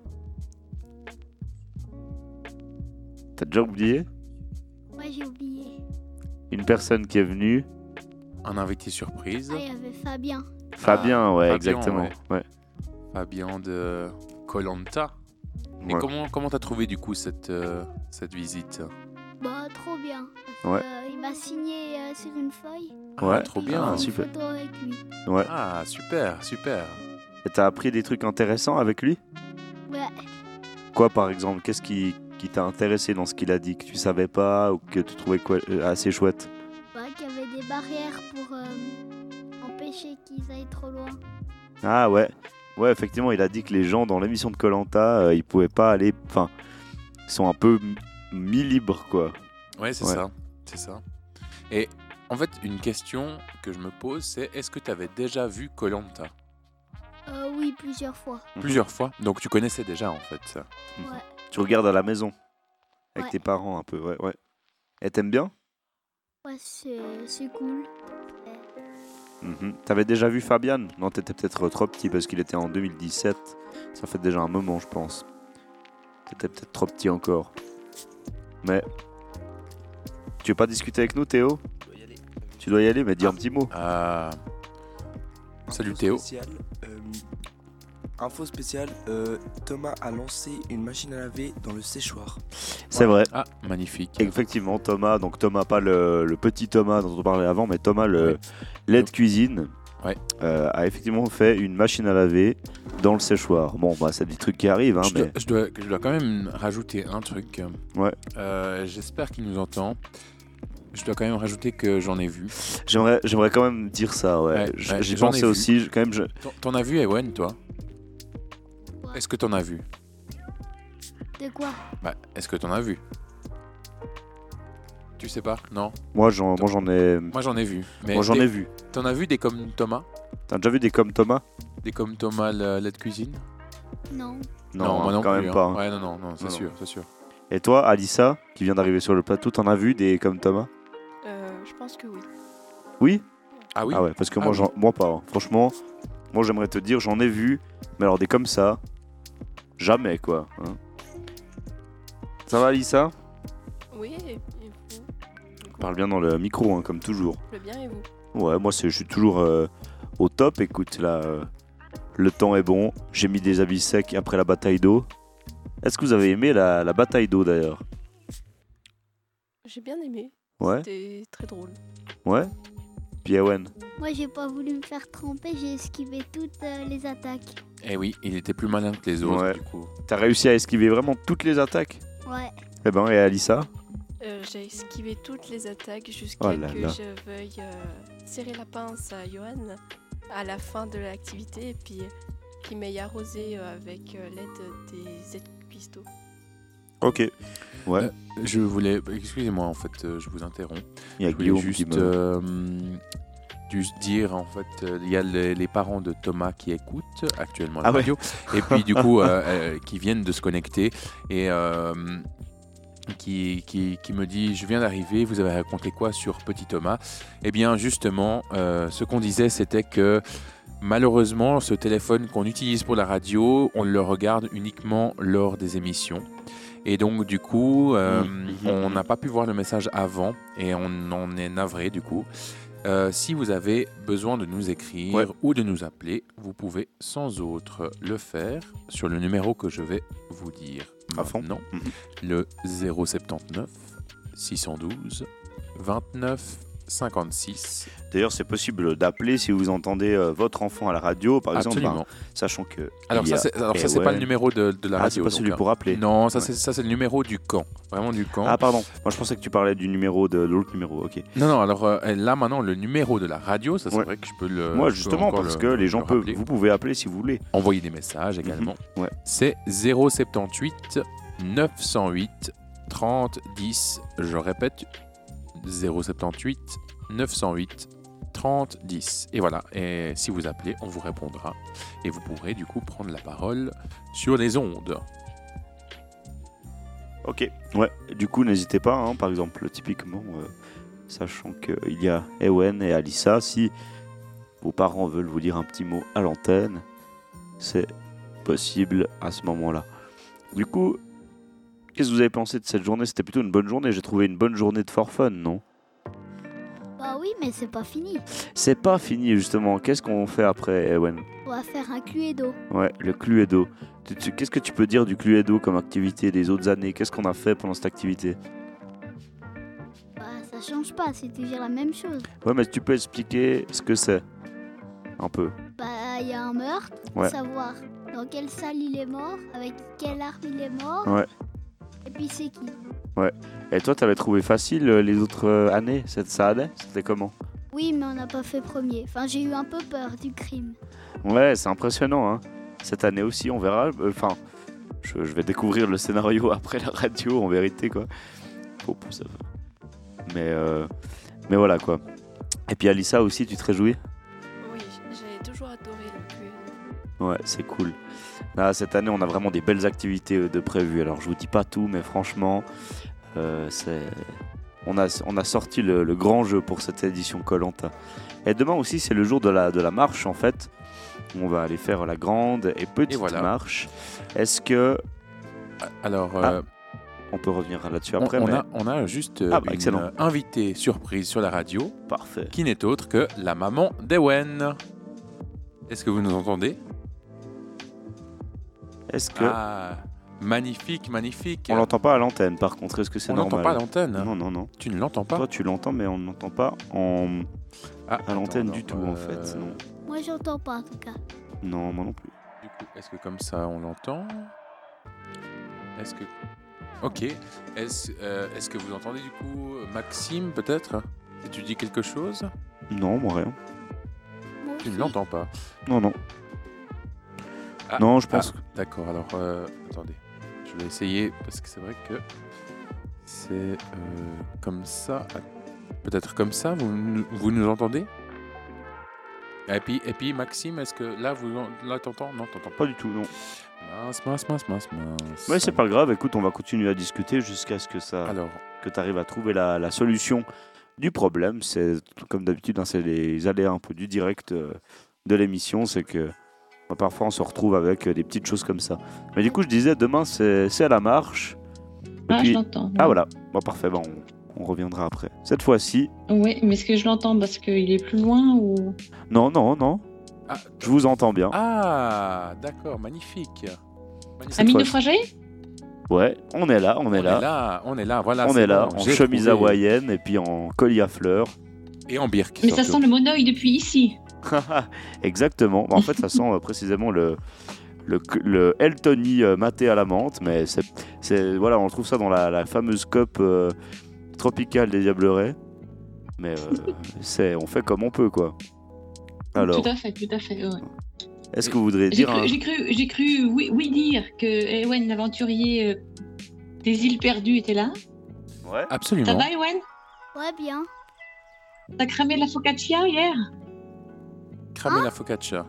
B: T'as déjà oublié?
D: Ouais, j'ai oublié.
B: Une personne qui est venue,
A: Un invité surprise,
D: Ah, il y avait Fabien.
B: Fabien, ouais,
A: Fabien,
B: exactement.
A: ouais.
B: Ouais.
A: Fabien de Koh-Lanta. Et
B: Ouais.
A: comment comment t'as trouvé du coup cette, euh, cette visite?
D: Bah, trop bien. Parce
B: Ouais.
D: que, euh, il m'a signé euh, sur une feuille.
B: Ouais.
A: Ah, trop
D: et
A: bien.
D: j'ai
B: Ah,
D: une
B: super.
D: photo avec lui.
B: Ouais.
A: Ah, super, super.
B: Et t'as appris des trucs intéressants avec lui?
D: Ouais.
B: Quoi par exemple? Qu'est-ce qui, qui t'a intéressé dans ce qu'il a dit, que tu savais pas ou que tu trouvais quoi- euh, assez chouette?
D: Bah, qu'il y avait des barrières pour euh, empêcher qu'ils aillent trop loin.
B: Ah ouais, ouais effectivement il a dit que les gens dans l'émission de Koh-Lanta, ils pouvaient pas aller, enfin, ils sont un peu m- mi-libres quoi.
A: Ouais, c'est
B: Ouais.
A: ça, c'est ça. Et en fait, une question que je me pose, c'est est-ce que tu avais déjà vu Koh-Lanta?
D: Euh, oui, plusieurs fois.
A: Plusieurs fois. Donc tu connaissais déjà en fait ça.
D: Ouais.
B: Tu regardes à la maison avec
D: Ouais.
B: tes parents un peu, ouais, ouais. Et t'aimes bien?
D: Ouais, c'est c'est cool.
B: Mhm. T'avais déjà vu Fabian? Non, t'étais peut-être trop petit parce qu'il était en deux mille dix-sept. Ça fait déjà un moment, je pense. T'étais peut-être trop petit encore. Mais tu veux pas discuter avec nous, Théo?
E: Je dois y aller.
B: Tu dois y aller, mais dis un petit mot.
A: Ah. Salut
E: Info
A: Théo.
E: spéciale, euh, info spéciale, euh, Thomas a lancé une machine à laver dans le séchoir.
B: C'est vrai.
A: Ah, magnifique.
B: Effectivement, Thomas, donc Thomas, pas le, le petit Thomas dont on parlait avant, mais Thomas, le
A: Ouais.
B: l'aide cuisine,
A: Ouais.
B: euh, a effectivement fait une machine à laver dans le séchoir. Bon, bah, c'est des trucs qui arrivent, hein,
A: je, dois,
B: mais
A: je, dois, je dois quand même rajouter un truc.
B: Ouais.
A: Euh, J'espère qu'il nous entend. Je dois quand même rajouter que j'en ai vu.
B: j'aimerais, j'aimerais quand même dire ça, ouais.
A: Ouais,
B: J-
A: ouais,
B: J'y
A: j'en ai
B: pensais
A: vu.
B: aussi, je- quand même, je...
A: T'en- T'en as vu, Ewen, toi?
D: Ouais.
A: Est-ce que t'en as vu?
D: De quoi?
A: Bah, est-ce que t'en as vu? Tu sais pas? Non?
B: moi, j'en, moi, j'en ai,
A: Moi, j'en ai vu. Mais
B: moi, j'en
A: des-
B: ai vu.
A: T'en as vu des comme Thomas?
B: T'as déjà vu des comme Thomas?
A: Des comme Thomas, le lait de cuisine?
D: Non.
B: Non,
A: moi
B: hein,
A: non
B: quand
A: plus,
B: même
A: hein.
B: pas. hein.
A: Ouais, non, non, non, c'est
B: Non,
A: sûr, c'est sûr.
B: Et toi, Alissa, qui vient d'arriver sur le plateau, t'en as vu des comme Thomas?
F: Euh, je pense que oui.
B: Oui?
A: Ah oui.
B: Ah ouais, parce que
A: Ah
B: moi,
A: oui.
B: j'en- moi pas. hein. Franchement, moi j'aimerais te dire, j'en ai vu, mais alors des comme ça, jamais quoi. hein. Ça va, Lisa?
F: Oui, et vous Du coup,
B: Parle bien dans le micro, hein, comme toujours.
F: je vais bien et vous?
B: Ouais, moi c'est, je suis toujours euh, au top. Écoute, là, euh, le temps est bon. J'ai mis des habits secs après la bataille d'eau. Est-ce que vous avez aimé la, la bataille d'eau d'ailleurs?
F: J'ai bien aimé.
B: Ouais,
F: C'était très drôle.
B: ouais. Puis Ewen.
D: Moi, j'ai pas voulu me faire tremper, j'ai esquivé toutes euh, les attaques.
A: Eh oui, il était plus malin que les autres
B: Ouais.
A: du coup.
B: T'as réussi à esquiver vraiment toutes les attaques?
D: Ouais.
B: Eh ben, et Alissa?
F: Euh, j'ai esquivé toutes les attaques jusqu'à
B: Oh là
F: que
B: là.
F: je veuille euh, serrer la pince à Johan à la fin de l'activité et puis qu'il m'ait arrosé euh, avec euh, l'aide des aides cuistots.
B: Ok. Ouais,
A: Euh, Je voulais, excusez-moi en fait, euh, je vous interromps.
B: il y a
A: Je voulais
B: Guillaume qui
A: juste
B: me...
A: euh, juste dire en fait, euh, il y a les, les parents de Thomas qui écoutent actuellement la
B: Ah ouais.
A: radio et puis du coup euh, euh, qui viennent de se connecter et euh, qui, qui, qui me dit je viens d'arriver, vous avez raconté quoi sur petit Thomas? Eh bien justement, euh, ce qu'on disait c'était que malheureusement ce téléphone qu'on utilise pour la radio, on le regarde uniquement lors des émissions. Et donc du coup, euh,
B: Mhm.
A: on n'a pas pu voir le message avant et on en est navré du coup. Euh, si vous avez besoin de nous écrire
B: Ouais.
A: ou de nous appeler, vous pouvez sans autre le faire sur le numéro que je vais vous dire
B: À fond.
A: maintenant,
B: Mhm.
A: le zéro soixante-dix-neuf six cent douze vingt-neuf cinquante-six.
B: D'ailleurs, c'est possible d'appeler si vous entendez euh, votre enfant à la radio, par exemple,
A: Absolument.
B: ben, sachant que.
A: Alors
B: il y
A: ça,
B: a
A: c'est, alors ça, c'est pas
B: Ewen.
A: le numéro de, de la
B: Ah, c'est
A: radio.
B: pas celui
A: donc,
B: pour appeler.
A: Non, ça,
B: Ouais.
A: c'est, ça c'est le numéro du camp, vraiment du camp.
B: Ah, pardon. Moi, je pensais que tu parlais du numéro de l'autre numéro. Ok.
A: Non, non, alors euh, là maintenant, le numéro de la radio, ça c'est
B: Ouais.
A: vrai que je peux le.
B: Moi,
A: je peux
B: justement,
A: encore
B: parce
A: le-
B: que les gens
A: le
B: peuvent.
A: rappeler.
B: Vous pouvez appeler si vous voulez.
A: Envoyer des messages également.
B: Ouais.
A: C'est zéro soixante-dix-huit neuf cent huit trente dix. Je répète, zéro soixante-dix-huit neuf cent huit trente dix. Et voilà, et si vous appelez, on vous répondra. Et vous pourrez du coup prendre la parole sur les ondes.
B: Ok. Ouais. Du coup, n'hésitez pas. hein, par exemple, typiquement, euh, sachant qu'il y a Ewen et Alissa, si vos parents veulent vous dire un petit mot à l'antenne, c'est possible à ce moment-là. Du coup, qu'est-ce que vous avez pensé de cette journée? C'était plutôt une bonne journée. J'ai trouvé une bonne journée de for fun, non?
D: Bah oui, mais c'est pas fini.
B: C'est pas fini, justement. Qu'est-ce qu'on fait après, Ewen?
D: On va faire un Cluedo.
B: Ouais, le Cluedo. Tu- tu- Qu'est-ce que tu peux dire du Cluedo comme activité des autres années? Qu'est-ce qu'on a fait pendant cette activité?
D: Bah ça change pas, c'est toujours la même chose.
B: Ouais, mais tu peux expliquer ce que c'est? Un peu.
D: Bah il y a un meurtre,
B: Ouais.
D: savoir dans quelle salle il est mort, avec quelle arme il est mort,
B: Ouais.
D: et puis c'est qui.
B: Et toi, t'avais trouvé facile euh, les autres euh, années? Cette- Ça allait? C'était comment?
D: Oui, mais on n'a pas fait premier. Enfin, j'ai eu un peu peur du crime.
B: Ouais, c'est impressionnant. Hein. Cette année aussi, on verra. euh, Enfin, je, je vais découvrir le scénario après la radio, en vérité, quoi. Faut- pour ça. Mais, euh, mais voilà, quoi. Et puis Alissa aussi, tu te réjouis?
F: Oui, j'ai toujours adoré le Cluedo.
B: Ouais, c'est cool. Là, cette année, on a vraiment des belles activités euh, de prévues. Alors, je vous dis pas tout, mais franchement, euh, c'est... On a, on a sorti le, le grand jeu pour cette édition Koh-Lanta. Et demain aussi, c'est le jour de la, de la marche, en fait. On va aller faire la grande et petite
A: Et voilà.
B: marche. Est-ce que...
A: Alors,
B: Ah,
A: euh,
B: On peut revenir là-dessus
A: on,
B: après,
A: on
B: mais...
A: a, on a juste euh,
B: Ah bah,
A: une
B: excellent.
A: euh, invitée surprise sur la radio
B: Parfait.
A: qui n'est autre que la maman d'Ewen. Est-ce que vous nous entendez?
B: Est-ce que...
A: Ah, magnifique, magnifique.
B: On l'entend pas à l'antenne, par contre. Est-ce que c'est
A: On
B: normal?
A: l'entend pas à l'antenne.
B: Non, non, non.
A: Tu ne l'entends pas?
B: Toi, tu l'entends, mais on ne l'entend pas en...
A: Ah,
B: à l'antenne
A: attends,
B: du tout,
A: non,
B: en fait.
A: euh,
B: Non.
D: Moi, j'entends pas en tout cas.
B: non, moi non plus.
A: Du coup, est-ce que comme ça on l'entend? Est-ce que... Ok. Est-ce euh, est-ce que vous entendez du coup Maxime peut-être? Si tu dis quelque chose?
B: Non, moi rien.
D: Moi
A: Tu ne
D: aussi.
A: l'entends pas.
B: Non, non.
A: Ah,
B: Non, je pense
A: ah, d'accord, alors euh, attendez. Je vais essayer parce que c'est vrai que c'est euh, comme ça. Ah, peut-être comme ça, vous, nous- vous nous entendez? Et puis, et puis Maxime, est-ce que là, vous là, t'entends? Non, t'entends
B: que...
A: pas.
B: Pas du tout, non.
A: Mince, mince, mince, mince, mince.
B: Ouais, c'est pas grave. Écoute, on va continuer à discuter jusqu'à ce que ça,
A: Alors,
B: que tu arrives à trouver la, la solution du problème. C'est comme d'habitude, hein, c'est les aléas un peu du direct euh, de l'émission, c'est que bah, parfois on se retrouve avec euh, des petites choses comme ça. Mais du coup, je disais, demain c'est, c'est à la marche. Et
G: Ah,
B: puis-
G: je l'entends.
B: Ah voilà, bon, parfait, bon, on, on reviendra après. Cette fois-ci,
G: Oui, mais est-ce que je l'entends parce qu'il est plus loin ou...
B: non, non, non,
A: Ah,
B: je vous entends bien.
A: ah, d'accord, magnifique. Magnifique.
G: Ami
B: fois-
G: naufragé?
B: Ouais, on est là, on est
A: On
B: là.
A: est là, on est là, voilà.
B: On
A: c'est
B: est là,
A: bon,
B: en
A: j'ai
B: chemise
A: trouvé.
B: hawaïenne et puis en collier à fleurs.
A: Et en birk.
G: Mais ça
A: surtout.
G: sent le monoï depuis ici.
B: Exactement. En fait, ça sent euh, précisément le, le, le Eltony euh, maté à la menthe, mais c'est, c'est- voilà, on trouve ça dans la, la fameuse cup euh, tropicale des Diablerets. Mais euh, c'est, on fait comme on peut, quoi. Alors,
G: Tout à fait, tout à fait. ouais.
B: est-ce que vous voudrez
G: J'ai
B: dire
G: cru,
B: un...
G: j'ai cru, j'ai cru oui, oui dire que Ewen, l'aventurier euh, des îles perdues, était là.
B: Ouais.
G: Ça
A: Absolument.
G: va, Ewen?
D: Ouais, bien.
G: T'as cramé la focaccia hier?
A: Cramer la focaccia.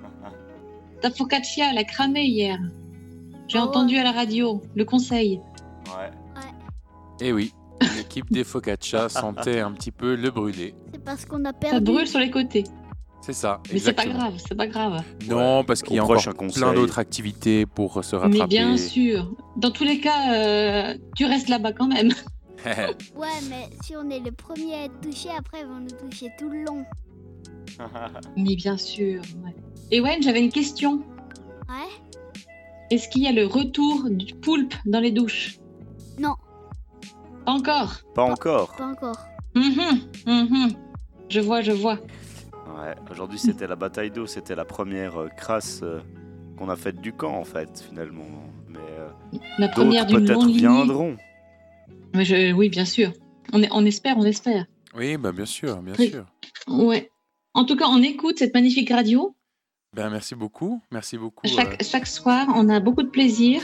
G: Ta focaccia, elle a cramé hier. J'ai
D: Ah ouais.
G: entendu à la radio le conseil.
B: Ouais.
A: Et oui, l'équipe des focaccia sentait un petit peu le brûler.
D: C'est parce qu'on a
G: Ça
D: perdu.
G: brûle sur les côtés.
A: C'est ça.
G: Mais c'est pas
A: exactement.
G: grave, c'est pas grave.
A: Non, parce qu'il y a
B: Au
A: encore
B: prochain
A: plein
B: conseil.
A: d'autres activités pour se rattraper.
G: Mais bien sûr. Dans tous les cas, euh, tu restes là-bas quand même.
D: Ouais, mais si on est le premier à être touché, après ils vont nous toucher tout le long.
G: Mais bien sûr. Ouais. Ewen, j'avais une question.
D: Ouais?
G: Est-ce qu'il y a le retour du poulpe dans les douches?
D: Non,
G: Pas encore.
B: Pas encore.
D: pas encore.
G: Mhm, mhm. Je vois, je vois.
B: Ouais. Aujourd'hui, c'était la bataille d'eau, c'était la première euh, crasse euh, qu'on a faite du camp, en fait, finalement. Mais euh,
G: La première
B: d'autres
G: d'une
B: peut-être
G: longue lignée.
B: viendront.
G: Mais je- Oui, bien sûr. On, est- on espère, on espère.
A: Oui, bah bien sûr, bien
G: Oui.
A: sûr.
G: Ouais. En tout cas, on écoute cette magnifique radio.
A: Ben merci beaucoup, merci beaucoup.
G: Chaque,
A: euh,
G: chaque soir, on a beaucoup de plaisir.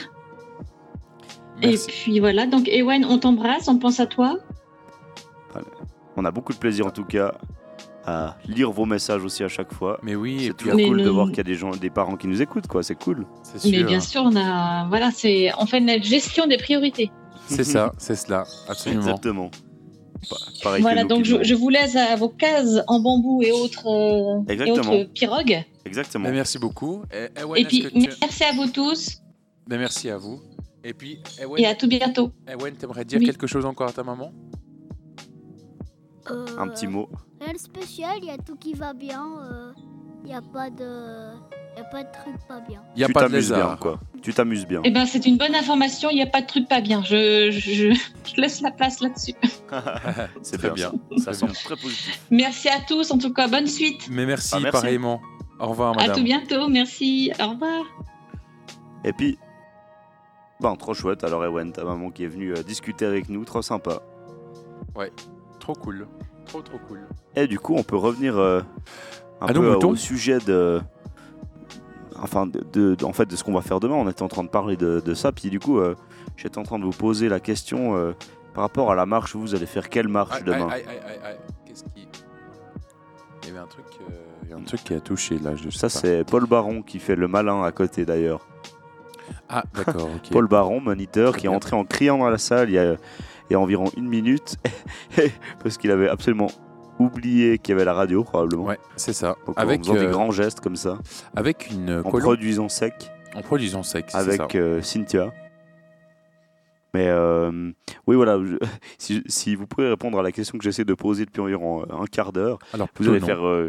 A: merci.
G: Et puis voilà, donc Ewen, on t'embrasse, on pense à toi.
B: On a beaucoup de plaisir, en tout cas, à lire vos messages aussi à chaque fois.
A: Mais oui,
B: C'est
A: et puis
B: toujours
G: Mais
B: cool de
G: le-
B: voir qu'il y a des gens, des parents qui nous écoutent, quoi. C'est cool.
A: c'est sûr.
G: Mais bien sûr, on a, voilà, c'est, on fait notre gestion des priorités.
A: C'est ça, c'est cela, absolument.
B: Exactement. Pa- Pareil
G: Voilà,
B: que nous
G: donc
B: qui
G: je,
B: nous-
G: je vous laisse à vos cases en bambou et autres, euh, et
B: Exactement.
G: autres pirogues.
B: Exactement.
A: Ben, merci beaucoup. Et, Ewen,
G: Et
A: est-ce
G: puis,
A: que tu-
G: merci à vous tous
A: ben, merci à vous. Et puis, Ewen,
G: et à tout bientôt.
A: Ewen, t'aimerais dire
G: Oui.
A: quelque chose encore à ta maman?
D: Euh,
B: Un petit mot.
D: Rien de spécial, il y a tout qui va bien. Il n'y a pas de. Y a pas de truc pas bien.
A: Il n'y a
B: tu
A: pas de
B: t'amuses bien,
A: lézard.
B: quoi. Tu t'amuses bien.
G: Eh ben, c'est une bonne information, il n'y a pas de truc pas bien. Je, je, je laisse la place là-dessus.
B: C'est
A: Très
B: bien.
A: bien.
B: Ça
A: Très
B: semble
A: bien.
B: très positif.
G: Merci à tous, en tout cas, bonne suite.
A: Mais merci,
B: Ah, merci.
A: pareillement. Au revoir,
G: À tout
A: madame.
G: bientôt, merci, au revoir.
B: Et puis, ben, trop chouette. Alors, Ewen, ta maman qui est venue euh, discuter avec nous, trop sympa.
A: Trop cool. Trop, trop cool.
B: Et du coup, on peut revenir euh, un
A: À nos
B: peu euh,
A: moutons.
B: au sujet de. Enfin, de, de- de- en fait, de ce qu'on va faire demain. On était en train de parler de, de ça. Puis, du coup, euh, j'étais en train de vous poser la question euh, par rapport à la marche. Vous allez faire quelle marche
A: Aïe,
B: demain
A: aïe, aïe, aïe, aïe. Qu'est-ce qui. Il y avait un truc, euh, il y a un truc qui a touché là. Je
B: Ça,
A: sais pas.
B: c'est Paul Baron qui fait le malin à côté d'ailleurs.
A: Ah, d'accord, ok.
B: Paul Baron, moniteur,
A: Très
B: qui est
A: bien.
B: entré en criant dans la salle il y a, il y a environ une minute, parce qu'il avait absolument oublié qu'il y avait la radio, probablement.
A: Ouais, c'est ça.
B: Donc, en
A: Avec,
B: faisant des
A: euh,
B: grands gestes comme ça,
A: avec une
B: en
A: colombe.
B: produisant sec,
A: En produisant sec, c'est ça.
B: avec euh, Cynthia. Mais euh, oui, voilà, je- si, si vous pouvez répondre à la question que j'essaie de poser depuis environ euh, un quart d'heure,
A: Alors,
B: vous
A: plutôt
B: allez
A: non.
B: faire... euh,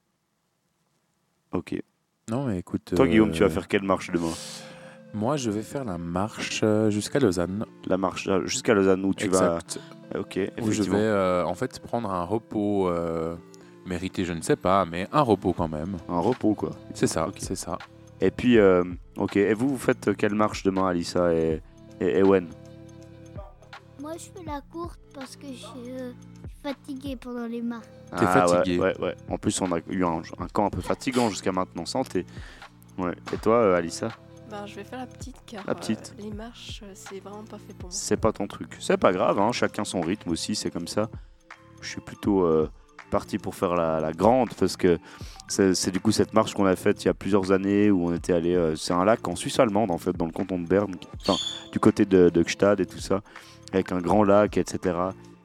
B: Ok.
A: Non, mais écoute.
B: Toi,
A: euh,
B: Guillaume, tu vas faire quelle marche demain?
A: Moi, je vais faire la marche euh, jusqu'à Lausanne.
B: La marche euh, jusqu'à Lausanne, où tu
A: exact.
B: vas... Ok,
A: Où je vais
B: effectivement.
A: euh, en fait prendre un repos euh, mérité, je ne sais pas, mais un repos quand même.
B: Un repos, quoi.
A: C'est ça,
B: Ok.
A: c'est ça.
B: Et puis, euh, ok. Et vous, vous faites quelle marche demain, Alissa et, et Ewen?
D: Moi, je fais la courte parce que je euh, je suis fatiguée pendant les marches.
A: T'es
B: Ah,
A: fatigué.
B: Ouais, ouais, ouais. En plus, on a eu un, un camp un peu fatigant jusqu'à maintenant. Santé. Ouais. Et toi, euh, Alissa?
F: Ben, je vais faire la petite car
B: La petite.
F: euh, les marches, euh, c'est vraiment pas fait pour moi.
B: C'est pas ton truc. C'est pas grave, hein. Chacun son rythme aussi, c'est comme ça. Je suis plutôt euh, parti pour faire la, la grande parce que c'est c'est du coup cette marche qu'on a faite il y a plusieurs années où on était allé. euh, c'est un lac en Suisse allemande en fait, dans le canton de Berne, enfin du côté de, de Gstad et tout ça, avec un grand lac, et cetera.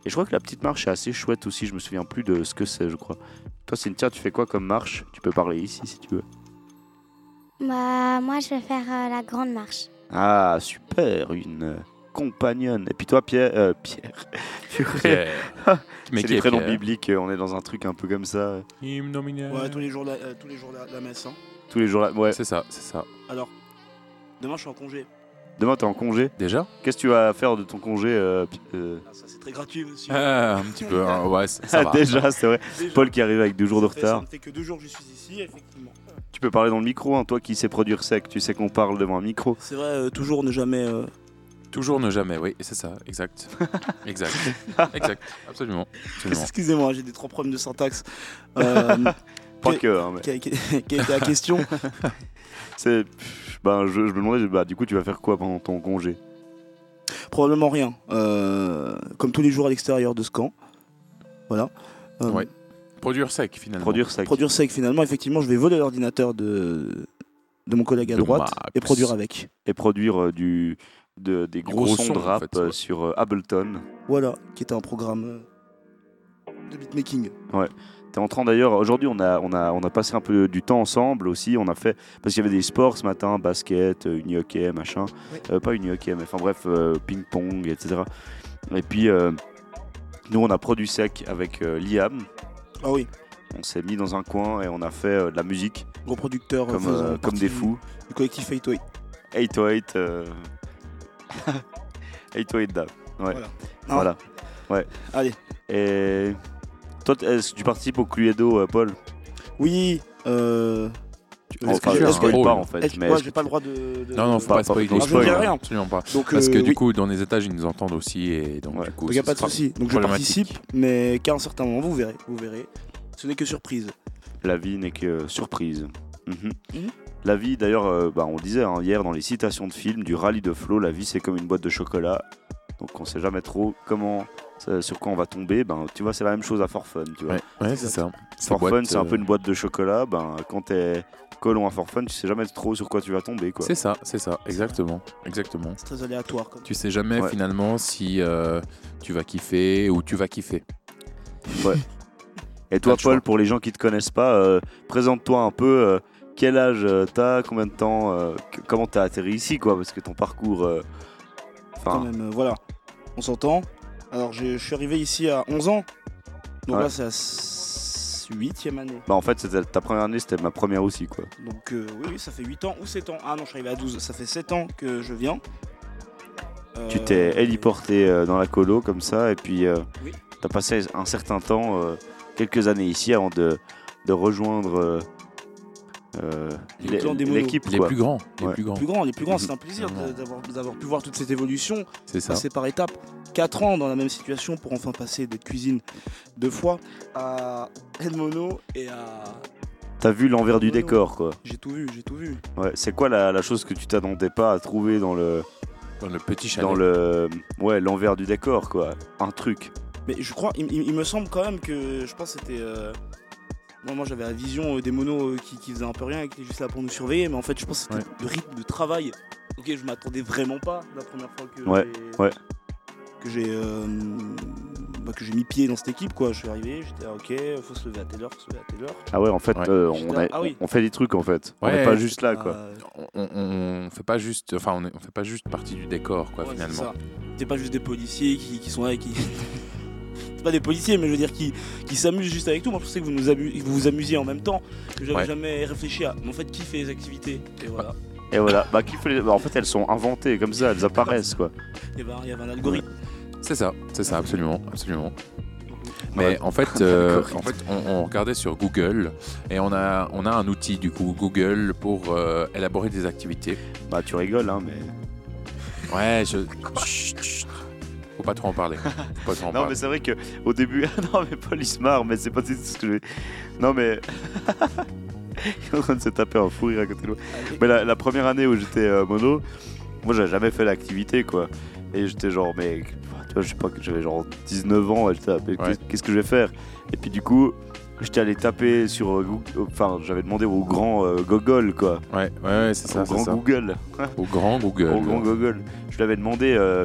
B: Et je crois que la petite marche est assez chouette aussi, je me souviens plus de ce que c'est, je crois. Toi, Cynthia, tu fais quoi comme marche? Tu peux parler ici si tu veux.
H: Bah, moi, je vais faire euh, la grande marche.
B: Ah, super, une euh, compagnonne. Et puis toi, Pierre, euh, Pierre,
A: Pierre. Mais
B: c'est
A: qui
B: des
A: est
B: prénoms
A: Pierre
B: bibliques, on est dans un truc un peu comme ça.
A: Hymne nominal.
I: Ouais, tous les jours la, euh, tous les jours la, la messe. Hein.
B: Tous les jours là, ouais.
A: C'est ça, c'est ça.
I: Alors, demain je suis en congé.
B: Demain, t'es en congé.
A: Déjà
B: Qu'est-ce que tu vas faire de ton congé euh, pi- euh,
I: Ah, ça c'est très gratuit, monsieur.
A: ah, Un petit peu, hein, ouais, ça, ça va.
B: Déjà, c'est vrai.
I: Déjà,
B: Paul qui arrive avec deux jours de
I: ça fait- Ça
B: retard.
I: ne fait que deux jours que je suis ici, effectivement.
B: Tu peux parler dans le micro, hein, toi qui sais produire sec, tu sais qu'on parle devant un micro.
I: C'est vrai, euh, toujours ne jamais. euh,
A: Toujours ne jamais, oui, c'est ça, exact. exact. Exact, absolument. absolument.
I: Excusez-moi, j'ai des trois problèmes de syntaxe. Euh,
B: Pas
I: que-
B: que, hein, mais
I: Quelle quelle- quelle était la question?
B: c'est. pff, Ben, je, je me demandais, bah, du coup, tu vas faire quoi pendant ton congé?
I: Probablement rien. Euh, comme tous les jours à l'extérieur de ce camp. Voilà. Euh,
A: Ouais. Produire sec, finalement.
B: Produire sec.
I: Produire sec, finalement, effectivement, je vais voler l'ordinateur de, de mon collègue à
A: De
I: droite
A: Max.
I: et produire avec.
B: Et produire euh, du, de, des gros,
A: gros
B: sons
A: son,
B: de
A: en
B: rap
A: fait,
B: euh,
A: ouais.
B: sur euh, Ableton.
I: Voilà, qui était un programme euh, de beatmaking.
B: T'es en train d'ailleurs, aujourd'hui on a, on, a, on a passé un peu du temps ensemble aussi, on a fait, parce qu'il y avait des sports ce matin, basket, euh, uni-hockey, machin,
I: Oui.
B: Euh, pas uni-hockey, mais enfin bref, euh, ping-pong, et cetera. Et puis euh, nous on a produit sec avec euh, Liam,
I: Ah oui,
B: on s'est mis dans un coin et on a fait euh, de la musique
I: gros producteur. euh,
B: comme,
I: faisant
B: euh, comme
I: partie
B: des
I: du-
B: fous.
I: Du collectif huit oh huit.
B: huit oh huit, euh... huit oh huit Dab, ouais.
I: Voilà.
B: Voilà. Ouais.
I: Allez.
B: Et toi, t- est-ce que tu participes au Cluedo, euh, Paul?
I: Oui, euh. tu- est-ce que
B: Enfin,
I: j'ai-
B: je
I: est-ce que-
B: spoil
A: rôle.
B: pas en fait,
I: est-ce que-
B: mais
I: moi,
B: est-ce
I: j'ai
B: que
I: pas
B: tu-
I: le droit de. de-
A: Non, non,
I: de-
A: faut
B: Pas-
A: pas
B: pas-
A: spoiler.
B: faut
I: Ah, je ne dis
B: spoil,
I: rien.
A: Absolument pas.
I: Donc,
A: Parce
I: euh,
A: que du
I: oui.
A: coup, dans les étages, ils nous entendent aussi. Et donc,
B: Ouais.
A: du coup,
I: Donc, il n'y a
A: ce
I: pas de
A: sera
I: souci. Donc je
A: problématique.
I: participe, mais qu'à un certain moment, vous verrez. Vous verrez. Ce n'est que surprise.
B: La vie n'est que surprise. Mhm.
I: Mhm.
B: La vie, d'ailleurs, euh, bah, on le disait hein, hier dans les citations de films du rallye de Flo, la vie c'est comme une boîte de chocolat. Donc on sait jamais trop comment, ça- sur quoi on va tomber. Ben, tu vois, c'est la même chose à For Fun. Tu vois.
A: Ouais, ouais, c'est ça. Sa
B: For Fun,
A: boîte,
B: c'est un
A: euh,
B: peu une boîte de chocolat. Ben, quand t'es colon à For Fun, tu sais jamais trop sur quoi tu vas tomber. Quoi.
A: C'est ça, c'est ça, exactement. Exactement.
I: C'est très aléatoire. Comme...
A: Tu sais jamais
B: Ouais.
A: finalement si euh, tu vas kiffer ou tu vas kiffer.
B: Et toi,
A: Pas de choix.
B: Paul, pour les gens qui te connaissent pas, euh, présente-toi un peu. euh, quel âge euh, t'as, combien de temps, euh, que- comment t'as atterri ici, quoi, parce que ton parcours. euh,
I: Quand
B: Enfin,
I: même, euh, voilà. On s'entend. Alors, j'ai- je suis arrivé ici à onze ans. Donc
B: Ouais.
I: là, c'est la huitième année.
B: bah en fait, c'était ta première année, c'était ma première aussi, quoi.
I: Donc, euh, oui, oui, ça fait huit ans ou sept ans. Ah non, je suis arrivé à douze. Ça fait sept ans que je viens. Euh,
B: Tu t'es héliporté euh, dans la colo comme ça, et puis euh,
I: Oui.
B: t'as passé un certain temps, euh, quelques années ici, avant de, de rejoindre euh, euh,
I: Le
B: l'é-
I: clan des monos.
B: l'équipe,
A: Les
B: quoi.
A: plus grands, les
B: Ouais.
A: plus grands.
I: Plus grand, les plus grands,
B: Mhm.
I: c'est un plaisir de-
A: Vraiment.
I: d'avoir d'avoir pu voir toute cette évolution,
A: C'est ça.
I: passer par étapes. quatre ans dans la même situation pour enfin passer de cuisine deux fois à head mono et à.
B: T'as vu l'envers du
I: Mono.
B: décor, quoi.
I: J'ai tout vu, j'ai tout vu.
B: Ouais, c'est quoi la, la chose que tu t'attendais pas à trouver dans le,
A: Dans le petit chalet.
B: dans le, ouais, l'envers du décor, quoi. Un truc.
I: Mais je crois, il, il- il me semble quand même que je pense que c'était. euh, Moi, moi j'avais la vision euh, des monos euh, qui, qui faisaient un peu rien et qui étaient juste là pour nous surveiller, mais en fait je pense que c'était le rythme de travail. Ok, je m'attendais vraiment pas la première fois que
B: Ouais,
I: j'ai
B: ouais.
I: que j'ai euh, bah, que j'ai mis pied dans cette équipe quoi. Je suis arrivé, j'étais ah, ok, faut se lever à telle heure, faut se lever à telle heure.
B: Ah ouais, en fait,
A: Ouais.
B: euh,
I: J'étais
B: on,
I: là,
B: a-
I: ah oui.
B: on fait des trucs, en fait. on
A: Ouais,
B: n'est pas
A: ouais,
B: juste là,
I: Ah,
B: quoi.
A: On, on, on fait pas juste, enfin, on, est- on fait pas juste partie du décor, quoi,
I: ouais, c'est
A: finalement.
I: ça. C'est pas juste des policiers qui, qui sont là et qui. C'est pas des policiers, mais je veux dire qui, qui s'amusent juste avec tout. Moi je pensais que vous nous amu- vous, vous amusiez en même temps, que j'avais
A: Ouais.
I: jamais réfléchi à. Mais en fait, qui fait les activités et voilà.
B: Et voilà. Bah, qui fait les- bah, en fait, elles sont inventées comme ça, elles apparaissent, quoi.
I: Il y avait un, il y avait un algorithme.
A: C'est ça, c'est ça, absolument, absolument.
B: Ouais.
A: Mais en fait, euh,
B: Algorithme.
A: en fait on, on regardait sur Google et on a, on a un outil du coup Google pour euh, élaborer des activités.
B: Bah, tu rigoles, hein, mais.
A: Ouais, je. Chut, chut. Faut pas trop en parler. Faut pas trop en
B: Non,
A: parler.
B: mais c'est vrai que au début, non, mais Paul il se marre, mais c'est pas du tout ce que je vais. Non, mais. Il est en train de se taper un fou rire à côté de moi. Mais la, la première année où j'étais euh, mono, moi j'avais jamais fait l'activité, quoi. Et j'étais genre, mais. Tu vois, je sais pas, j'avais genre dix-neuf ans, et j'étais là, mais
A: Ouais.
B: qu'est- qu'est-ce que je vais faire? Et puis du coup, j'étais allé taper sur euh, Google. Enfin, j'avais demandé au grand euh, Gogol, quoi.
A: Ouais, ouais, ouais, c'est ça,
B: Au
A: c'est
B: grand
A: ça.
B: Google.
A: Au grand Google.
B: Au grand Google. Je lui avais demandé euh,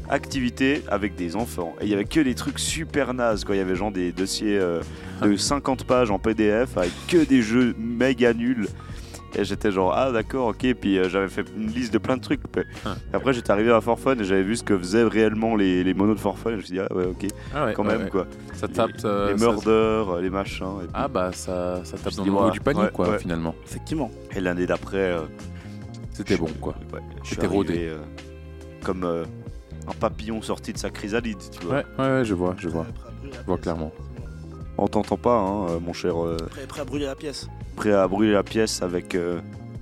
B: activité avec des enfants. Et il y avait que des trucs super nazes, quoi. Il y avait genre des dossiers euh, de cinquante pages en P D F avec que des jeux méga nuls. Et j'étais genre, ah d'accord, ok. Puis euh, j'avais fait une liste de plein de trucs. Puis, après, j'étais arrivé à For Fun et j'avais vu ce que faisaient réellement les, les monos de For Fun. Et je me suis dit, ah ouais, ok,
A: Ah ouais,
B: quand
A: ouais,
B: même,
A: ouais.
B: quoi.
A: Ça tape.
B: Les,
A: euh,
B: les
A: ça-
B: murders, les machins. Et, puis-
A: Ah bah ça, ça tape
B: Je
A: dans
B: dis,
A: le haut
B: voilà.
A: du panier,
B: Ouais,
A: quoi,
B: ouais.
A: finalement.
I: Effectivement.
B: et l'année d'après, euh,
A: C'était bon, quoi.
B: ouais, je suis
A: C'était rodé.
B: arrivé, euh, comme euh, un papillon sorti de sa chrysalide, tu vois.
A: Ouais, ouais, ouais, je vois, je vois. Je vois clairement.
B: On t'entend pas, hein, euh, mon cher. euh,
I: Prêt, prêt à brûler la pièce.
B: prêt à brûler la pièce avec. euh,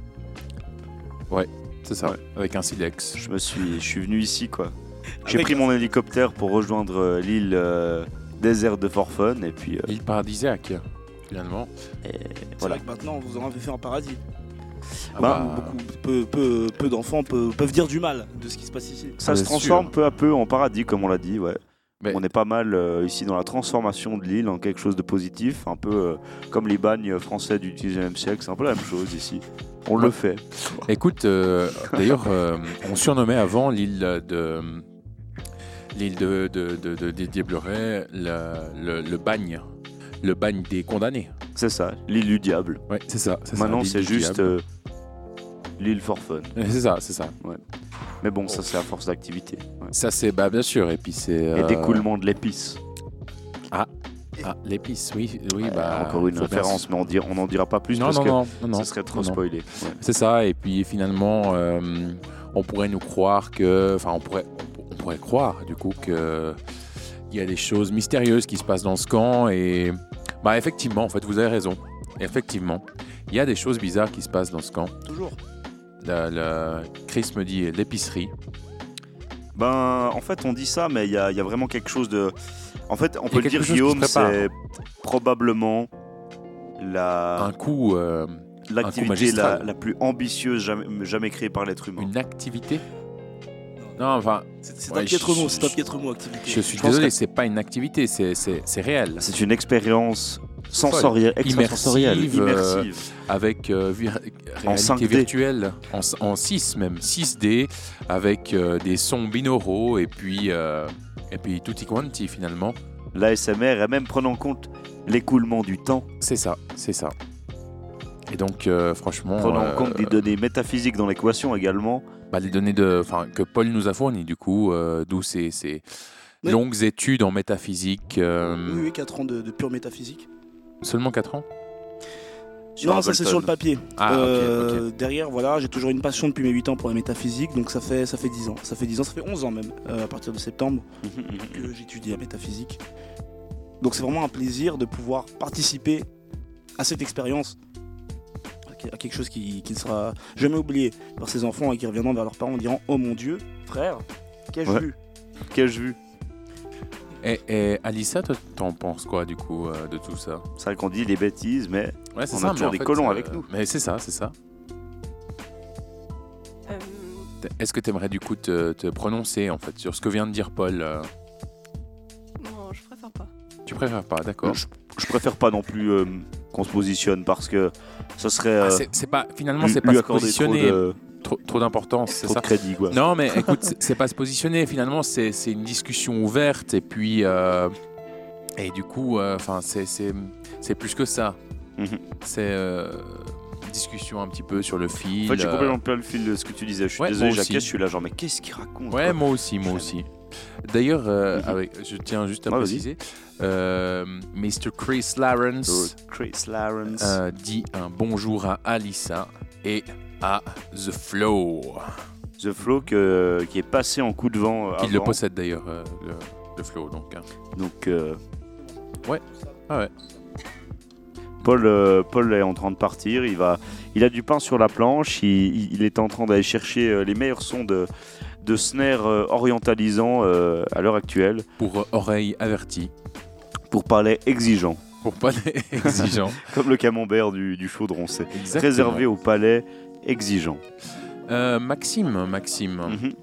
A: C'est ça,
B: Ouais.
A: avec un silex.
B: je me suis, je suis venu ici, quoi. J'ai
I: Avec
B: pris
I: un-
B: mon hélicoptère pour rejoindre euh, l'île euh, déserte de For Fun et puis euh,
A: L'île paradisiaque, finalement.
I: C'est
B: voilà.
I: vrai que maintenant, vous en avez fait un paradis.
A: Ah
B: Bah,
I: Beaucoup, peu, peu, peu d'enfants peuvent, peuvent dire du mal de ce qui se passe ici.
B: Ça
A: Ah,
B: se
A: bien
B: transforme
A: sûr.
B: peu à peu en paradis, comme on l'a dit, ouais.
A: Mais-
B: On est pas mal euh, ici dans la transformation de l'île en quelque chose de positif, un peu euh, comme les bagnes français du dix-neuvième siècle, c'est un peu la même chose ici. On le
A: Ouais.
B: fait.
A: Écoute, euh, d'ailleurs, euh, on surnommait avant l'île de l'île de, de, de, de Didier Bleuret le, le, le bagne, le bagne des condamnés.
B: C'est ça, l'île du diable.
A: Ouais, c'est ça. c'est ça,
B: Maintenant,
A: l'île
B: c'est
A: du
B: juste
A: diable.
B: euh, l'île For Fun.
A: C'est ça, c'est ça.
B: Mais bon, ça c'est à force d'activité. Ouais.
A: Ça c'est bah bien sûr et puis c'est
B: Et
A: euh,
B: d'écoulement de l'épice.
A: Ah, l'épice, oui, oui, bah
B: Encore une
A: faut bien
B: référence, mais on dira- on n'en dira pas plus
A: Non,
B: parce
A: non,
B: que
A: non, non, non,
B: ce serait trop
A: non, non.
B: spoilé. Ouais.
A: C'est ça, et puis finalement, euh, on pourrait nous croire que, enfin, on pourrait, on pourrait croire du coup que il y a des choses mystérieuses qui se passent dans ce camp, et bah effectivement, en fait, vous avez raison. Effectivement, il y a des choses bizarres qui se passent dans ce camp.
I: Toujours.
A: Le, le- Chris me dit l'épicerie.
B: Ben, en fait, on dit ça, mais il y, a- il y a vraiment quelque chose de. En fait, on
A: Il y a
B: peut le
A: quelque
B: dire,
A: chose qui se
B: Guillaume,
A: prépare.
B: c'est probablement la
A: Un coup, euh,
B: l'activité
A: magistral.
B: la, la plus ambitieuse jamais, jamais créée par l'être humain.
A: une activité. Non, enfin,
I: C'est c'est
A: Ouais,
I: un piètre
A: je-
I: mot, c'est un
A: je-
I: piètre mot, activité.
A: je suis
B: Je pense
A: désolé,
B: que-
A: c'est pas une activité, c'est c'est- c'est réel.
B: C'est une expérience sensorielle, extrasensorielle,
A: Immersive, euh,
B: immersive.
A: Avec euh, vir-
B: En cinq
A: réalité
B: D.
A: virtuelle, en, s- en six même, six D, avec euh, des sons binauraux et puis, euh, et puis tutti quanti finalement.
B: L'A S M R et même prendre en compte l'écoulement du temps,
A: C'est ça, c'est ça. Et donc, euh, franchement,
B: prendre
A: euh,
B: en compte des données métaphysiques dans l'équation également.
A: bah, les données de, enfin, que Paul nous a fournies, du coup, euh, d'où ces, ces
I: Oui.
A: longues études en métaphysique. euh,
I: Oui, oui, quatre ans de, de pure métaphysique.
A: Seulement quatre ans
B: Sur
I: non, ça c'est
B: Ableton.
I: sur le papier.
A: Ah, ok,
I: Euh, Derrière, voilà, j'ai toujours une passion depuis mes huit ans pour la métaphysique, donc ça fait, ça fait dix ans. Ça fait dix ans, ça fait onze ans même, euh, à partir de septembre, que j'étudie la métaphysique. Donc c'est vraiment un plaisir de pouvoir participer à cette expérience, à quelque chose qui, qui ne sera jamais oublié par ces enfants et qui reviendront vers leurs parents en disant « Oh mon Dieu, frère, qu'ai-je
B: Ouais.
I: vu ?»
B: Qu'ai-je vu?
A: Et, et Alissa, toi, t'en penses quoi, du coup, euh, de tout ça?
B: C'est vrai qu'on dit des bêtises, mais
A: Ouais, c'est
B: On
A: ça,
B: a
A: mais
B: toujours
A: en
B: des
A: fait,
B: colons
A: euh,
B: avec nous.
A: Mais c'est ça, c'est ça.
F: Euh,
A: Est-ce que tu aimerais du coup te, te prononcer en fait sur ce que vient de dire Paul euh,
F: non, je préfère pas.
A: Tu préfères pas, d'accord.
B: je, je préfère pas non plus euh, qu'on se positionne parce que ça serait
A: Ah,
B: euh,
A: c'est c'est pas finalement
B: lui-
A: c'est pas
B: lui
A: se
B: accorder trop
A: positionner
B: de,
A: trop, trop d'importance, c'est
B: trop
A: ça.
B: de crédit, quoi.
A: Non, mais écoute, c'est- c'est pas se positionner. Finalement, c'est c'est une discussion ouverte et puis euh, et du coup, enfin, c'est c'est c'est plus que ça.
B: Mhm.
A: C'est euh, une discussion un petit peu sur le fil.
B: En fait, j'ai
A: euh,
B: complètement perdu le fil de ce que tu disais. Je suis
A: ouais,
B: désolé,
A: moi
B: Jacques,
A: aussi.
B: je suis là, genre, mais qu'est-ce qu'il raconte,
A: Ouais,
B: quoi
A: moi aussi, moi aussi. D'ailleurs, euh,
B: Mhm.
A: avec- je tiens juste à
B: Ouais, vas-y.
A: préciser, euh, mister Chris Lawrence
B: Chris Lawrence.
A: euh, dit un bonjour à Alissa et à The Flow,
B: The Flow que- qui est passé en coup de vent euh,
A: qui le
B: avant.
A: possède d'ailleurs, euh, le, le Flow. Donc, hein.
B: Donc, euh,
A: Ah ouais.
B: Paul, euh, Paul est en train de partir. Il, va, il a du pain sur la planche. Il, il- il est en train d'aller chercher euh, les meilleurs sons de, de snare euh, orientalisants euh, à l'heure actuelle
A: Pour euh, oreilles averties,
B: pour parler exigeant.
A: pour pas les exigeants.
B: Comme le camembert du, du chaudron. C'est
A: Exactement.
B: réservé au palais exigeant.
A: Euh, Maxime, Maxime,
B: Mhm.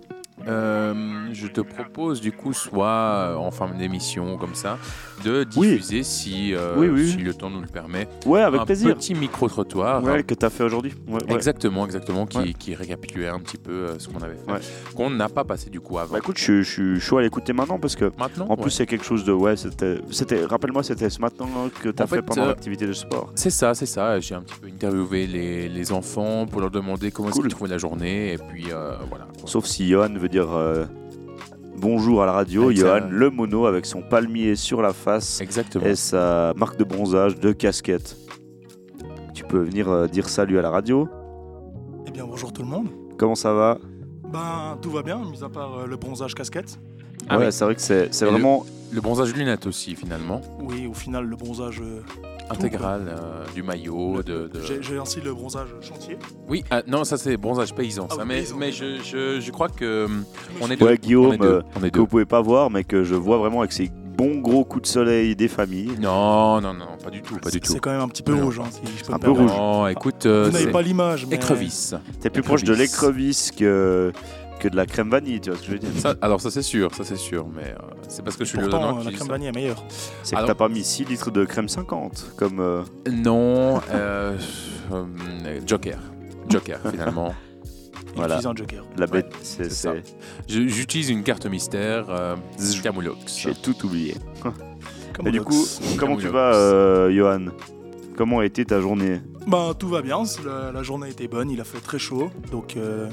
A: euh, je te propose du coup, soit euh, en fin d'émission comme ça, de diffuser
B: oui.
A: si, euh,
B: oui, oui.
A: si le temps nous le permet.
B: Ouais, avec
A: un
B: plaisir.
A: petit micro-trottoir.
B: Ouais, que tu as fait aujourd'hui. Ouais, ouais.
A: Exactement, exactement, qui,
B: ouais.
A: qui récapitulait un petit peu euh, ce qu'on avait fait,
B: ouais.
A: qu'on n'a pas passé du coup avant.
B: Bah écoute, je, je suis chaud à l'écouter maintenant parce que
A: maintenant,
B: en plus
A: ouais.
B: c'est quelque chose de ouais, c'était, c'était rappelle-moi, c'était ce matin que tu as fait, fait pendant euh, l'activité de sport.
A: C'est ça, c'est ça. J'ai un petit peu interviewé les, les enfants pour leur demander comment cool. ils trouvaient la journée et puis euh, voilà. Quoi.
B: Sauf si Johan veut dire euh, bonjour à la radio, avec Johan, ça... le mono avec son palmier sur la face.
A: Exactement.
B: Et sa marque de bronzage de casquette. Tu peux venir euh, dire salut à la radio.
J: Eh bien bonjour tout le monde.
B: Comment ça va?
J: Ben tout va bien, mis à part euh, le bronzage casquette.
B: Ah ouais, oui. c'est vrai que c'est, c'est vraiment...
A: Le, le bronzage lunettes aussi finalement.
J: Oui, au final le bronzage... Euh,
A: intégral, euh, du maillot,
J: le,
A: de... de...
J: J'ai, j'ai ainsi le bronzage chantier.
A: Oui, ah, non, ça c'est bronzage paysan.
J: Ah,
A: ça,
J: oui,
A: mais
J: paysan.
A: mais je, je, je crois que... On est
B: deux. Ouais,
A: deux.
B: Guillaume,
A: on est deux. On est
B: que
A: deux.
B: vous pouvez pas voir, mais que je vois vraiment avec ces bons gros coups de soleil des familles.
A: Non, non, non, pas du tout, pas
J: c'est,
A: du tout.
J: C'est quand même un petit peu
A: non.
J: rouge, hein, si je peux
B: un
J: me
B: peu rouge.
A: Non, écoute... Euh,
J: vous n'avez pas l'image, mais...
A: Écrevisse.
B: T'es plus écrevisse. Proche de l'écrevisse que... que de la crème vanille, tu vois ce que je veux dire.
A: Ça, alors ça c'est sûr, ça c'est sûr, mais euh, c'est parce que je suis
J: pourtant,
A: le
J: Pourtant, la crème vanille est meilleure.
B: C'est alors... que t'as pas mis six litres de crème cinquante, comme... Euh...
A: Non, euh, euh, Joker. Joker, finalement.
J: Voilà. Utilise un Joker.
B: La bête,
A: ouais,
B: c'est,
A: c'est ça. Je, j'utilise une carte mystère, euh, Camoulox.
B: J'ai tout oublié. Et du coup, comment
A: Camoulox.
B: tu vas, euh, Johan? Comment a été ta journée?
J: Bah, tout va bien, la, la journée était bonne, il a fait très chaud, donc... Euh...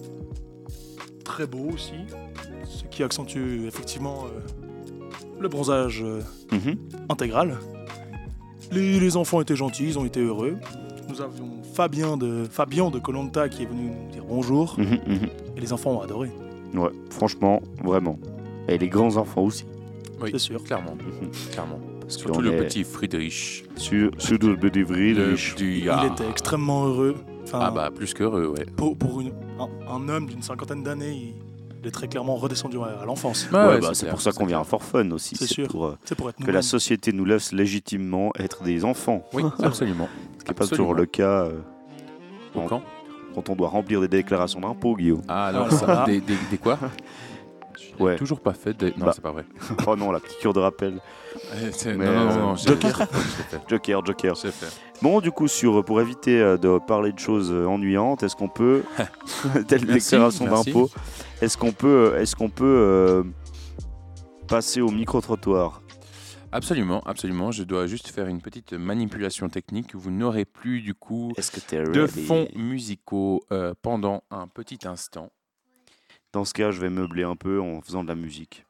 J: très beau aussi, ce qui accentue effectivement euh, le bronzage euh,
B: mm-hmm.
J: intégral. Les, les enfants étaient gentils, ils ont été heureux. Nous avions Fabien de Fabien de Koh-Lanta qui est venu nous dire bonjour.
B: Mm-hmm, mm-hmm.
J: Et les enfants ont adoré.
B: Ouais, franchement, vraiment. Et les grands enfants aussi.
A: Oui,
J: c'est sûr.
A: Clairement, mm-hmm. clairement.
B: Parce
A: surtout le petit Friedrich.
B: Sur, surtout le petit Friedrich.
A: Du...
J: Il ah. était extrêmement heureux.
A: Enfin, ah bah plus qu'heureux, ouais.
J: Pour, pour une, un, un homme d'une cinquantaine d'années, il est très clairement redescendu à, à l'enfance.
B: Ouais, ouais, bah, c'est, c'est pour ça qu'on vient à For Fun aussi.
J: C'est, c'est sûr.
B: Pour, euh,
J: c'est pour être
B: que la société nous laisse légitimement être des enfants.
A: Oui, absolument.
B: Ce qui n'est pas toujours le cas euh,
A: quand, quand,
B: quand on doit remplir des déclarations d'impôts, Guillaume.
A: Ah, alors ah, ça, des, des, des quoi?
B: Ouais.
A: Toujours pas fait. De... Non,
B: bah.
A: c'est pas vrai.
B: Oh non, la piqûre de rappel.
A: Mais non, non, non, non,
B: Joker. Joker, Joker.
A: C'est fait.
B: Bon, du coup, sur, pour éviter de parler de choses ennuyantes, est-ce qu'on peut, telle déclaration d'impôt, est-ce qu'on peut, est-ce qu'on peut euh, passer au micro-trottoir?
A: Absolument, absolument. Je dois juste faire une petite manipulation technique. Vous n'aurez plus, du coup,
B: est-ce que t'es
A: de fonds musicaux euh, pendant un petit instant.
B: Dans ce cas, je vais meubler un peu en faisant de la musique.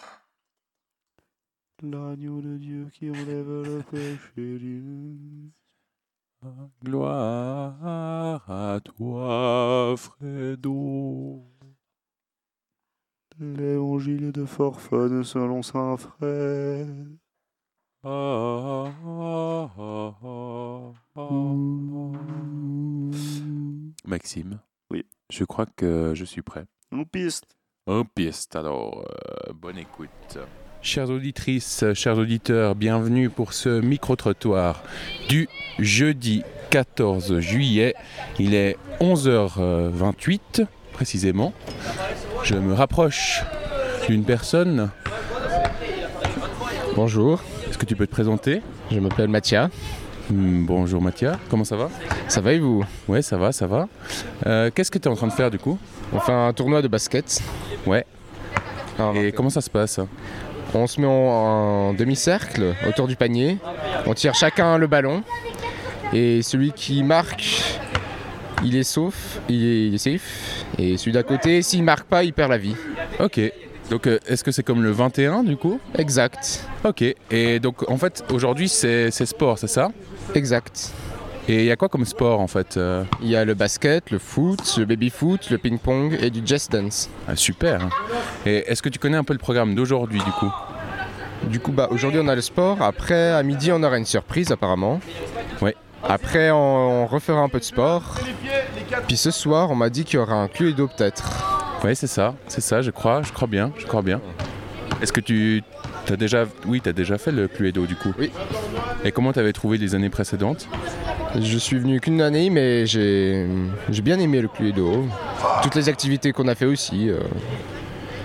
B: L'agneau de Dieu qui enlève le péché du...
A: Gloire à toi, Fredo.
B: L'évangile de For Fun selon saint Fred.
A: Ah, ah, ah, ah, ah. Maxime.
B: Oui.
A: Je crois que je suis prêt.
B: On piste.
A: On piste, alors, euh, bonne écoute. Chères auditrices, chers auditeurs, bienvenue pour ce micro-trottoir du jeudi quatorze juillet. Il est onze heures vingt-huit, précisément. Je me rapproche d'une personne.
K: Bonjour.
A: Est-ce que tu peux te présenter?
K: Je m'appelle Mathia.
A: Mmh, bonjour Mathia, comment ça va?
K: Ça va et vous?
A: Ouais, ça va, ça va. Euh, qu'est-ce que tu es en train de faire du coup?
K: On fait un tournoi de basket.
A: Ouais.
K: Alors,
A: et comment ça se passe?
K: On se met en, en demi-cercle autour du panier. On tire chacun le ballon. Et celui qui marque, il est sauf, il est, il est safe. Et celui d'à côté, s'il marque pas, il perd la vie.
A: Ok. Donc euh, est-ce que c'est comme le vingt et un du coup?
K: Exact.
A: Ok. Et donc en fait aujourd'hui c'est, c'est sport, c'est ça?
K: Exact.
A: Et il y a quoi comme sport en fait? euh...
K: Il y a le basket, le foot, le baby-foot, le ping-pong et du just dance.
A: Ah super. Et est-ce que tu connais un peu le programme d'aujourd'hui du coup?
K: Du coup bah aujourd'hui on a le sport, après à midi on aura une surprise apparemment.
A: Ouais.
K: Après on, on refera un peu de sport. Puis ce soir on m'a dit qu'il y aura un Cluedo peut-être.
A: Oui, c'est ça, c'est ça, je crois, je crois bien, je crois bien. Est-ce que tu as déjà, oui, t'as déjà fait le Cluedo du coup?
K: Oui.
A: Et comment t'avais trouvé les années précédentes?
K: Je suis venu qu'une année, mais j'ai, j'ai bien aimé le Cluedo. Toutes les activités qu'on a fait aussi. Euh...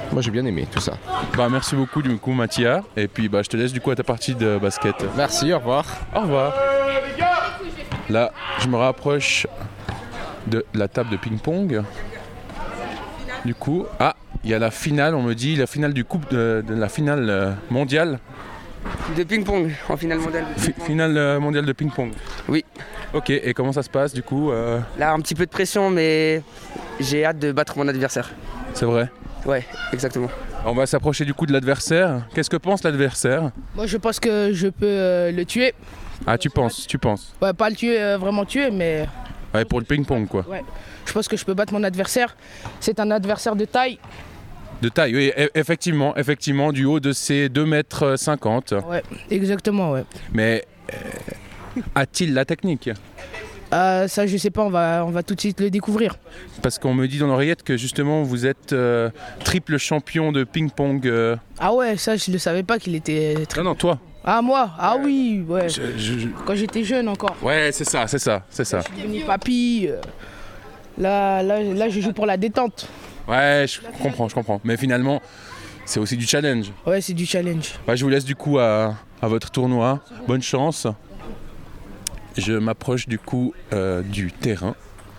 K: moi j'ai bien aimé tout ça.
A: Bah merci beaucoup du coup Mathia. Et puis bah je te laisse du coup à ta partie de basket.
K: Merci, au revoir.
A: Au revoir. Là, je me rapproche de la table de ping-pong. Du coup, ah, il y a la finale, on me dit, la finale du coupe de, de la finale euh, mondiale.
L: De ping-pong, en finale mondiale. De
A: Fi- finale euh, mondiale de ping-pong.
L: Oui.
A: Ok, et comment ça se passe du coup euh...
L: Là, un petit peu de pression, mais j'ai hâte de battre mon adversaire.
A: C'est vrai?
L: Ouais, exactement.
A: On va s'approcher du coup de l'adversaire. Qu'est-ce que pense l'adversaire?
M: Moi, je pense que je peux euh, le tuer.
A: Ah, tu penses, tu penses?
M: Ouais, pas le tuer, euh, vraiment tuer, mais...
A: Ouais, pour le ping-pong quoi.
M: Ouais. Je pense que je peux battre mon adversaire. C'est un adversaire de taille.
A: De taille, oui, e- effectivement, effectivement, du haut de ses deux mètres cinquante.
M: Ouais, exactement, ouais.
A: Mais euh, a-t-il la technique?
M: Euh, ça, je sais pas, on va, on va tout de suite le découvrir.
A: Parce qu'on me dit dans l'oreillette que justement vous êtes euh, triple champion de ping-pong. euh.
M: Ah ouais, ça, je ne savais pas qu'il était...
A: Non, non, toi.
M: Ah, moi? Ah oui, ouais.
A: Je- je- je-
M: Quand j'étais jeune encore.
A: Ouais, c'est ça, c'est ça, c'est ça.
M: Je suis devenu papy. euh, Là, là, là, je joue pour la détente.
A: Ouais, je comprends, je comprends. Mais finalement, c'est aussi du challenge.
M: Ouais, c'est du challenge.
A: Ouais, je vous laisse du coup à, à votre tournoi. Bonne chance. Je m'approche du coup euh, du terrain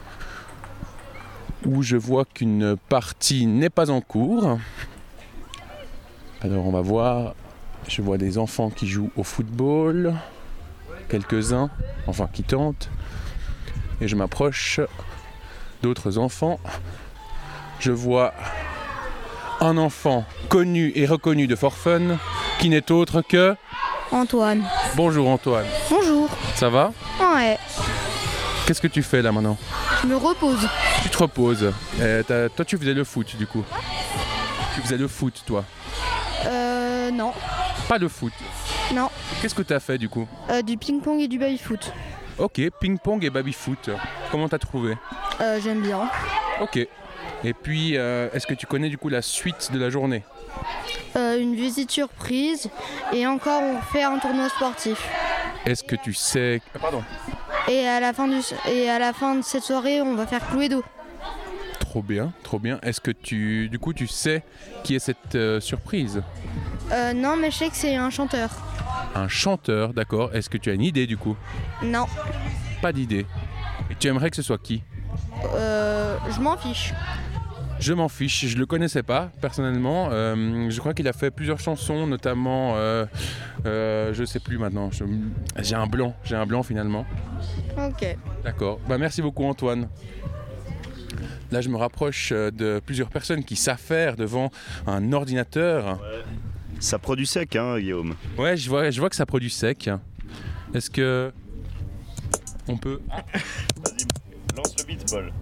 A: où je vois qu'une partie n'est pas en cours. Alors on va voir. Je vois des enfants qui jouent au football. Quelques-uns, enfin qui tentent. Et je m'approche d'autres enfants. Je vois un enfant connu et reconnu de For Fun qui n'est autre que...
N: Antoine.
A: Bonjour Antoine.
N: Bonjour.
A: Ça va?
N: Ouais,
A: Qu'est-ce que tu fais là maintenant?
N: je me repose.
A: Tu te reposes. Euh, t'as- toi tu faisais le foot du coup. Tu faisais le foot toi.
N: Euh, non.
A: Pas le foot.
N: Non.
A: Qu'est-ce que t'as fait du coup?
N: Euh, du ping-pong et du baby-foot.
A: Ok, ping-pong et baby-foot. Comment t'as trouvé?
N: Euh, j'aime bien.
A: Ok. Et puis, euh, est-ce que tu connais du coup la suite de la journée?
N: Euh, une visite surprise. Et encore, on fait un tournoi sportif.
A: Est-ce que tu sais... Ah, pardon.
N: Et à la fin, du... et à la fin de cette soirée, on va faire Cluedo.
A: Trop bien, trop bien. Est-ce que tu, du coup, tu sais qui est cette euh, surprise?
N: Euh, non, mais je sais que c'est un chanteur.
A: Un chanteur, d'accord. Est-ce que tu as une idée du coup?
N: Non.
A: Pas d'idée. Et tu aimerais que ce soit qui?
N: Euh, je m'en fiche.
A: Je m'en fiche, je le connaissais pas personnellement. Euh, je crois qu'il a fait plusieurs chansons, notamment, euh, euh, je sais plus maintenant. Je- J'ai un blanc, j'ai un blanc finalement.
N: Ok.
A: D'accord. Bah merci beaucoup Antoine. Là, je me rapproche euh, de plusieurs personnes qui s'affairent devant un ordinateur.
B: Ça produit sec, hein, Guillaume.
A: Ouais, je vois, je vois que ça produit sec. Est-ce que on peut...
B: Vas-y, lance le beatball.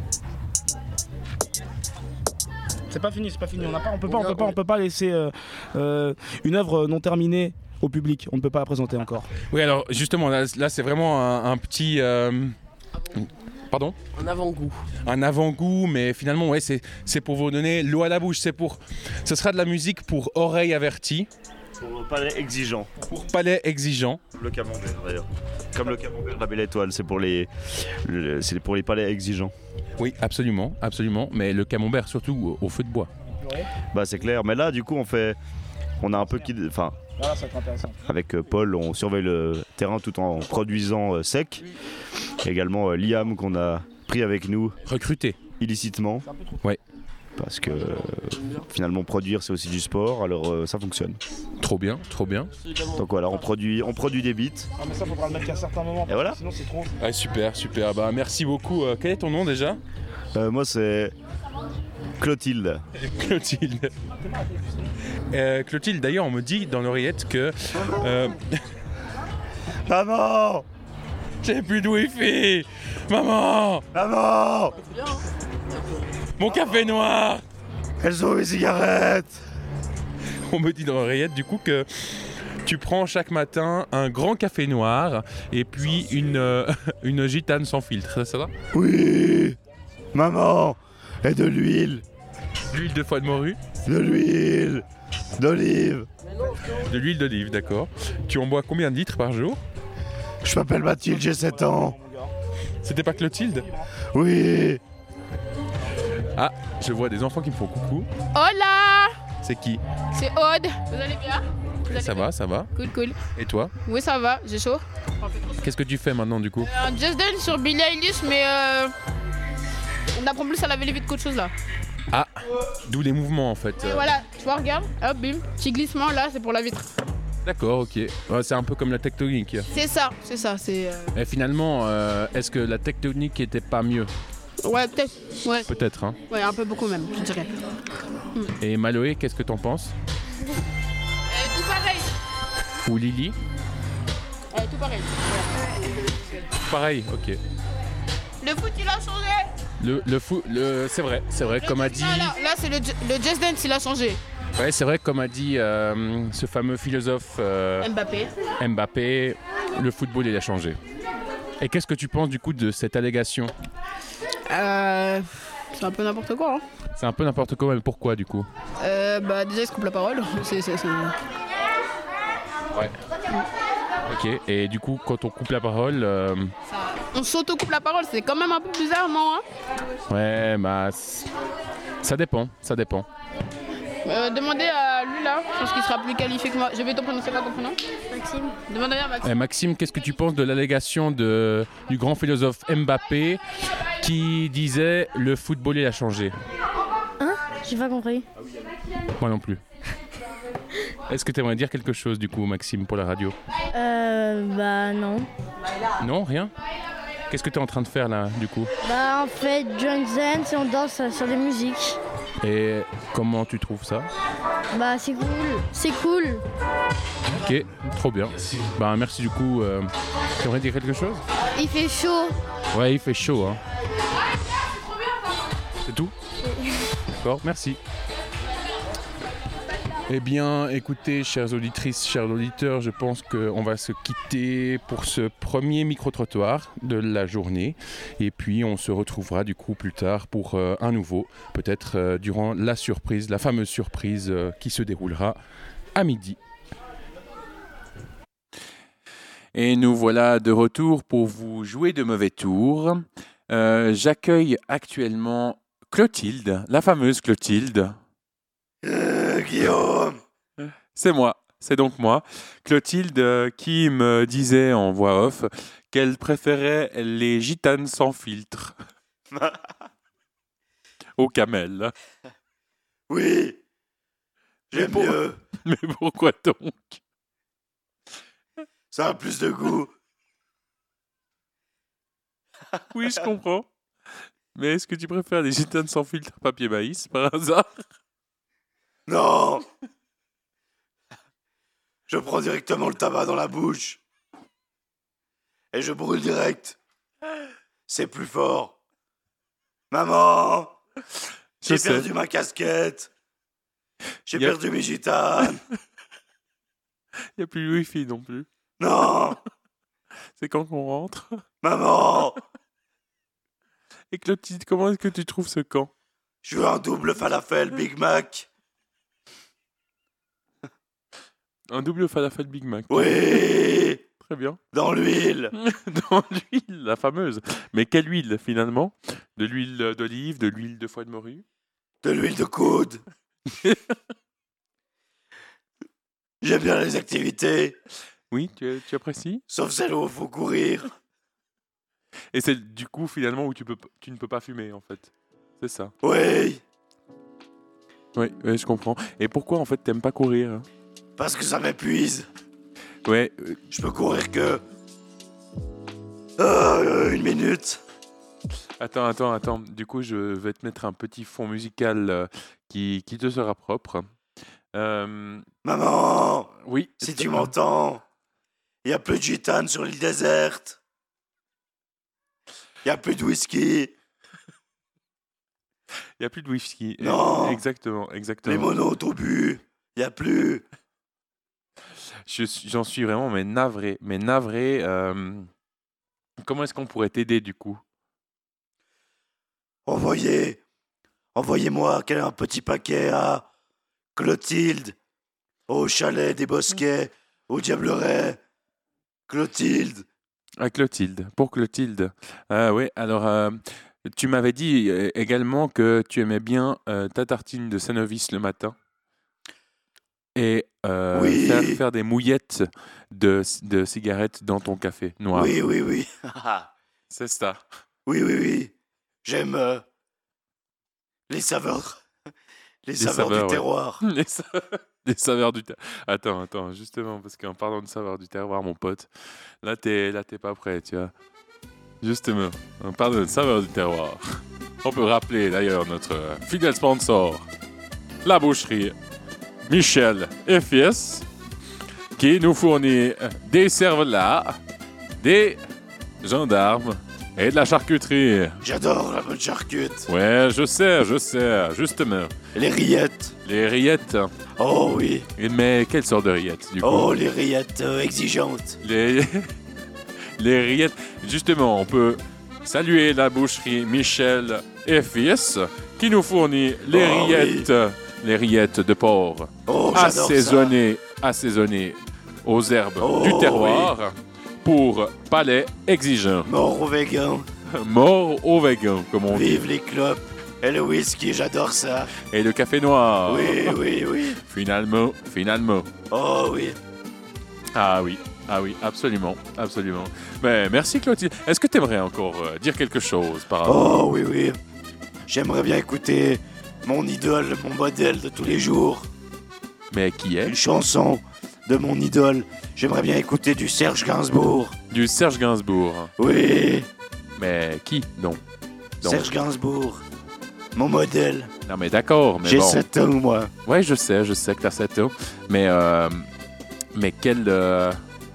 I: C'est pas fini, c'est pas fini. On, a pas, on peut pas, on peut pas, on peut pas laisser euh, euh, une œuvre non terminée au public. On ne peut pas la présenter encore.
A: Oui, alors justement, là, là, c'est vraiment un, un petit... euh, Pardon?
O: Un avant-goût.
A: Un avant-goût, mais finalement, ouais, c'est, c'est pour vous donner l'eau à la bouche. C'est pour... Ce sera de la musique pour oreilles averties.
B: Pour palais exigeant.
A: Pour palais exigeant.
B: Le camembert d'ailleurs. Comme le camembert de la Belle Étoile, c'est pour les, le- c'est pour les palais exigeants.
A: Oui, absolument, absolument. Mais le camembert, surtout au, au feu de bois.
B: Bah c'est clair, mais là du coup on fait, on a un peu qui, enfin,
I: Voilà, ça va être intéressant.
B: avec euh, Paul, on surveille le terrain tout en produisant euh, sec. Également euh, Liam qu'on a pris avec nous.
A: Recruté.
B: Illicitement.
A: Ouais.
B: Parce que euh, finalement produire c'est aussi du sport, alors euh, ça fonctionne.
A: Trop bien, trop bien.
B: Donc voilà, on produit, on produit des beats.
I: Ah, mais ça faudra le mettre qu'à certains moments.
B: Et voilà.
I: Sinon c'est trop.
A: Ouais, super, super. Bah, merci beaucoup. Euh, quel est ton nom déjà?
B: Euh, moi c'est Clotilde.
A: Clotilde. Euh, Clotilde, d'ailleurs, on me dit dans l'oreillette que... Euh...
B: Maman!
A: J'ai plus de wifi! Maman!
B: Maman!
A: Mon café noir!
B: Elles ont mes cigarettes!
A: On me dit dans l'oreillette du coup que tu prends chaque matin un grand café noir et puis une, euh, une gitane sans filtre, ça, ça va?
B: Oui! Maman! Et de l'huile!
A: L'huile de foie de morue?
B: De l'huile! D'olive!
A: De l'huile d'olive, d'accord. Tu en bois combien de litres par jour?
B: Je m'appelle Mathilde, j'ai sept ans.
A: C'était pas Clotilde?
B: Oui!
A: Ah, je vois des enfants qui me font coucou.
M: Hola!
A: C'est qui?
M: C'est Aude. Vous allez bien? Vous allez
A: Ça
M: bien
A: va, ça va.
M: Cool, cool.
A: Et toi?
M: Oui, ça va, j'ai chaud.
A: Qu'est-ce que tu fais maintenant du coup?
M: Euh, Just Dance sur Billie Eilish, mais euh, on apprend plus à laver les vitres qu'autre chose là.
A: Ah, d'où les mouvements en fait.
M: Et voilà, tu vois, regarde, hop, bim, petit glissement là, c'est pour la vitre.
A: D'accord, ok. Ouais, c'est un peu comme la tectonique.
M: C'est ça, c'est ça, c'est. euh,
A: Et finalement, euh, est-ce que la tectonique était pas mieux?
M: Ouais, peut-être. Ouais.
A: Peut-être, hein.
M: Ouais, un peu beaucoup même, je dirais. Hmm.
A: Et Maloé, qu'est-ce que t'en penses?
M: Euh, tout pareil.
A: Ou Lily?
M: Euh, tout pareil.
A: Pareil, ok.
M: Le foot, il a changé.
A: Le, le fou, le, c'est vrai, c'est vrai, comme a dit.
M: Là, là, là, c'est le, ju- le Just Dance, il a changé.
A: Ouais, c'est vrai, comme a dit euh, ce fameux philosophe euh,
M: Mbappé.
A: Mbappé, le football il a changé. Et qu'est-ce que tu penses du coup de cette allégation?
M: Euh, c'est un peu n'importe quoi. Hein.
A: C'est un peu n'importe quoi, mais pourquoi du coup?
M: Euh, bah, déjà, il se coupe la parole. C'est, c'est, c'est...
A: Ouais. Ok, et du coup, quand on coupe la parole. euh,
M: On s'auto-coupe la parole, c'est quand même un peu bizarre, non hein?
A: Ouais, bah. c- Ça dépend, ça dépend.
M: Euh, demandez à lui là, je pense qu'il sera plus qualifié que moi. Je vais te prononcer quoi ton prénom? Maxime. Demandez à Maxime.
A: Eh, Maxime, qu'est-ce que tu penses de l'allégation de, du grand philosophe Mbappé qui disait le football il a changé?
N: Hein? J'ai pas compris.
A: Moi non plus. Est-ce que tu aimerais dire quelque chose du coup, Maxime, pour la radio?
N: Euh, bah non.
A: Non, rien? Qu'est-ce que tu es en train de faire là, du coup?
N: Bah en fait, Just Dance et on danse sur des musiques.
A: Et comment tu trouves ça?
N: Bah c'est cool, c'est cool.
A: Ok, trop bien. Bah merci du coup. Euh... Tu aimerais dire quelque chose?
N: Il fait chaud.
A: Ouais, il fait chaud, hein. C'est tout? D'accord, merci. Eh bien, écoutez, chères auditrices, chers auditeurs, je pense qu'on va se quitter pour ce premier micro-trottoir de la journée. Et puis, on se retrouvera du coup plus tard pour euh, un nouveau, peut-être euh, durant la surprise, la fameuse surprise euh, qui se déroulera à midi. Et nous voilà de retour pour vous jouer de mauvais tours. Euh, j'accueille actuellement Clotilde, la fameuse Clotilde.
O: Euh, Guillaume.
A: C'est moi, c'est donc moi. Clotilde euh, qui me disait en voix off qu'elle préférait les gitanes sans filtre au camel.
O: Oui, j'aime
A: pour-
O: mieux.
A: Mais pourquoi donc?
O: Ça a plus de goût.
A: Oui, je comprends. Mais est-ce que tu préfères les gitanes sans filtre papier maïs par hasard?
O: Non. Je prends directement le tabac dans la bouche. Et je brûle direct. C'est plus fort. Maman, j'ai
A: Je sais.
O: perdu ma casquette. J'ai
A: Y a-
O: perdu mes gitanes.
A: Il n'y a plus le wifi non plus.
O: Non.
A: C'est quand qu'on rentre?
O: Maman,
A: Et Clotilde, comment est-ce que tu trouves ce camp?
O: je veux un double falafel Big Mac.
A: Un double falafel Big Mac.
O: Oui.
A: Très bien.
O: Dans l'huile.
A: Dans l'huile, la fameuse. Mais quelle huile finalement? De l'huile d'olive, de l'huile de foie de morue?
O: De l'huile de coude. J'aime bien les activités.
A: Oui, tu, tu apprécies?
O: Sauf celles où il faut courir.
A: Et c'est du coup finalement où tu, peux, tu ne peux pas fumer en fait. C'est ça.
O: Oui.
A: Oui, ouais, je comprends. Et pourquoi en fait t'aimes pas courir? Hein?
O: Parce que ça m'épuise.
A: Ouais. euh,
O: Je peux courir que... Euh, une minute.
A: Attends, attends, attends. Du coup, je vais te mettre un petit fond musical euh, qui, qui te sera propre. Euh,
O: Maman,
A: Oui.
O: si tu m'entends, il n'y a plus de gitane sur l'île déserte. Il n'y a plus de whisky.
A: Il n'y a plus de whisky.
O: Non.
A: Exactement, exactement.
O: Les mono-autobus, il n'y a plus.
A: Je suis- J'en suis vraiment mais navré. Mais navré. euh, Comment est-ce qu'on pourrait t'aider du coup?
O: Envoyez, envoyez-moi quel- un petit paquet à Clotilde, au chalet des Bosquets, au Diableret. Clotilde.
A: À Clotilde, pour Clotilde. Ah oui, alors euh, tu m'avais dit euh, également que tu aimais bien euh, ta tartine de Sanovis le matin. et euh,
O: Oui.
A: faire, faire des mouillettes de, de cigarettes dans ton café noir.
O: Oui, oui, oui.
A: C'est ça.
O: Oui, oui, oui. J'aime euh, les saveurs. Les,
A: Les
O: saveurs,
A: saveurs,
O: du
A: ouais.
O: terroir.
A: Les, sa- les saveurs du terroir. Attends, attends, justement, parce qu'en parlant de saveurs du terroir, mon pote, là, t'es, là, t'es pas prêt, tu vois. Justement, en parlant de saveurs du terroir, on peut rappeler d'ailleurs notre euh, fidèle sponsor, la boucherie Michel et Fils, qui nous fournit euh, des cervelas, des gendarmes et de la charcuterie.
O: J'adore la bonne charcute.
A: Ouais, je sais, je sais, justement.
O: Les rillettes.
A: Les rillettes.
O: Oh oui.
A: Mais quelle sorte de rillettes, du coup?
O: Oh, les rillettes euh, exigeantes.
A: Les... les rillettes. Justement, on peut saluer la boucherie Michel et Fils, qui nous fournit les
O: Oh,
A: rillettes, les rillettes de porc,
O: Oh, j'adore
A: assaisonnées, assaisonnées aux herbes
O: Oh,
A: du terroir, pour palais exigeants.
O: Mort aux végans.
A: Mort aux végans, comme on dit.
O: Vive les clopes. Et le whisky, j'adore ça.
A: Et le café noir.
O: Oui, oui, oui.
A: Finalement, finalement.
O: Oh oui.
A: Ah oui, ah oui, absolument, absolument. Mais merci Clotilde. Est-ce que tu aimerais encore euh, dire quelque chose par rapport?
O: Oh oui, oui. J'aimerais bien écouter mon idole, mon modèle de tous les jours.
A: Mais qui est?
O: Une chanson de mon idole. J'aimerais bien écouter du Serge Gainsbourg.
A: Du Serge Gainsbourg.
O: Oui.
A: Mais qui donc? Donc.
O: Serge Gainsbourg. Mon modèle.
A: Non mais d'accord, mais
O: J'ai
A: bon.
O: sept ans, moi.
A: Ouais, je sais, je sais que t'as sept ans. Mais, euh, mais quelle, euh,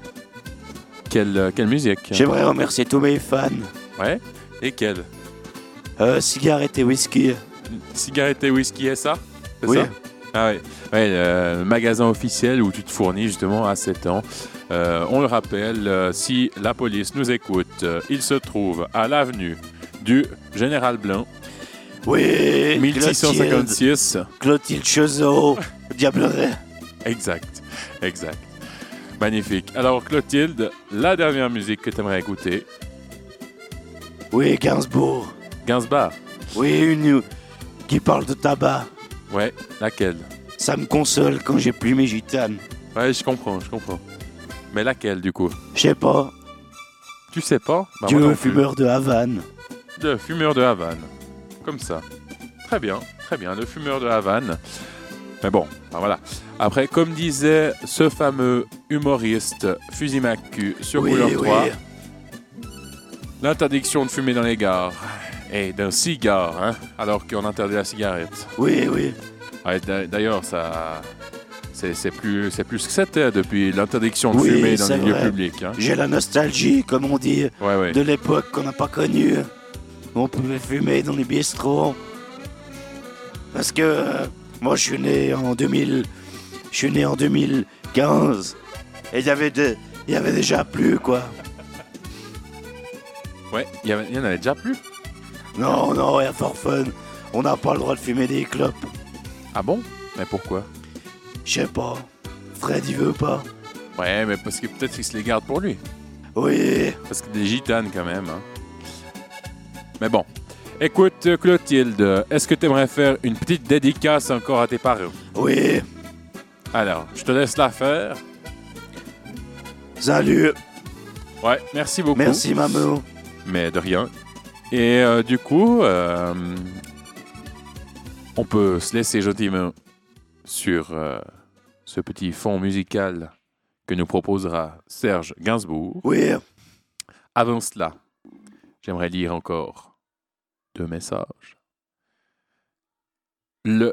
A: quelle, quelle musique?
O: J'aimerais remercier tous mes fans.
A: Ouais. Et quelle?
O: Euh, cigarette et whisky.
A: Cigarette et whisky et ça? C'est
O: Oui.
A: ça? Ah ouais. Ouais, le magasin officiel où tu te fournis justement à sept ans. Euh, on le rappelle, euh, si la police nous écoute, euh, il se trouve à l'avenue du Général Blanc.
O: Oui.
A: mille six cent cinquante-six.
O: Clotilde Chezot. Diableret.
A: Exact, exact. Magnifique. Alors Clotilde, la dernière musique que tu aimerais écouter?
O: Oui, Gainsbourg.
A: Gainsbourg?
O: Oui, une qui parle de tabac.
A: Ouais, laquelle?
O: Ça me console quand j'ai plus mes gitanes.
A: Ouais, je comprends, je comprends. Mais laquelle du coup?
O: Je sais pas.
A: Tu sais pas? Bah,
O: Dieu
A: moi non
O: au
A: plus.
O: fumeur de Havane.
A: Le fumeur de Havane. Comme ça. Très bien, très bien. Le fumeur de Havane. Mais bon, ben voilà. Après, comme disait ce fameux humoriste Fusimacu sur
O: Oui,
A: Couleur
O: oui.
A: trois, l'interdiction de fumer dans les gares et d'un cigare, hein, alors qu'on interdit la cigarette.
O: Oui, oui.
A: Ouais, d'a- d'ailleurs, ça, c'est, c'est plus, c'est plus ce que c'était depuis l'interdiction de
O: Oui,
A: fumer dans
O: c'est
A: les lieux
O: vrai.
A: publics. Hein.
O: J'ai la nostalgie, comme on dit,
A: Ouais, ouais.
O: de l'époque qu'on n'a pas connue. Où on pouvait fumer dans les bistrots. Parce que euh, moi, je suis né en deux mille. Je suis né en deux mille quinze. Et il y avait de- il y avait déjà plus, quoi.
A: Ouais, il y, avait- il y en avait déjà plus.
O: Non, non, il y a fort fun. On n'a pas le droit de fumer des clopes.
A: Ah bon? Mais pourquoi?
O: Je sais pas. Fred, il veut pas.
A: Ouais, mais parce que peut-être qu'il se les garde pour lui.
O: Oui.
A: Parce que des gitanes quand même. Hein. Mais bon. Écoute, Clotilde, est-ce que tu aimerais faire une petite dédicace encore à tes parents?
O: Oui.
A: Alors, je te laisse la faire.
O: Salut.
A: Ouais, merci beaucoup.
O: Merci, maman.
A: Mais de rien. Et euh, du coup, euh, on peut se laisser gentiment sur euh, ce petit fond musical que nous proposera Serge Gainsbourg.
O: Oui.
A: Avant cela, j'aimerais lire encore deux messages. Le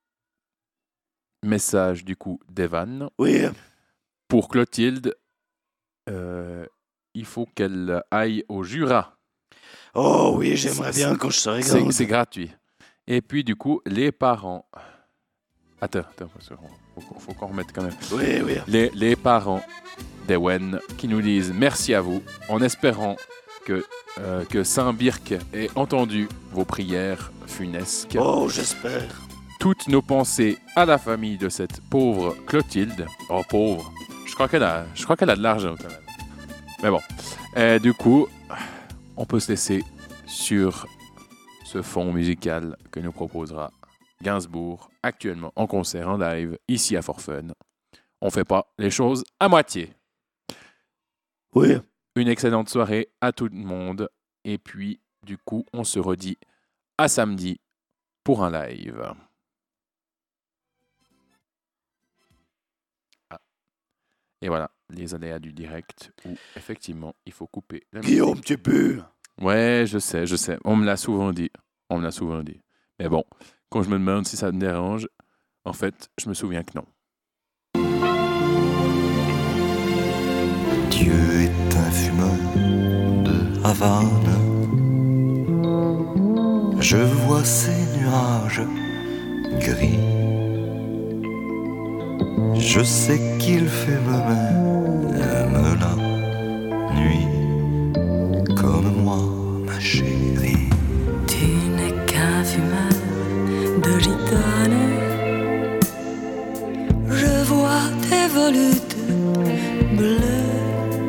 A: message du coup d'Evan.
O: Oui.
A: Pour Clotilde, euh, il faut qu'elle aille au Jura.
O: Oh oui, j'aimerais bien quand je serai
A: C'est,
O: grande.
A: c'est gratuit. Et puis du coup, les parents. Attends, attends, parce qu'il faut, faut qu'on remette quand même.
O: Oui, oui.
A: Les, les parents d'Ewen qui nous disent merci à vous, en espérant que, euh, que Saint-Birk ait entendu vos prières funesques.
O: Oh, j'espère.
A: Toutes nos pensées à la famille de cette pauvre Clotilde. Oh, pauvre. Je crois qu'elle a, je crois qu'elle a de l'argent quand même. Mais bon. Et du coup, on peut se laisser sur ce fond musical que nous proposera Gainsbourg, actuellement en concert, en live, ici à For Fun. On fait pas les choses à moitié.
O: Oui.
A: Une excellente soirée à tout le monde. Et puis, du coup, on se redit à samedi pour un live. Ah. Et voilà, les aléas du direct où, effectivement, il faut couper la musique.
O: Guillaume, tu pues.
A: Ouais, je sais, je sais. On me l'a souvent dit. On me l'a souvent dit. Mais bon, quand je me demande si ça me dérange, en fait, je me souviens que non.
P: Dieu est un fumeur de Havane. Je vois ces nuages gris. Je sais qu'il fait me-même la nuit comme moi, ma chérie.
Q: Tu n'es qu'un fumeur de gitane. Je vois tes volutes bleues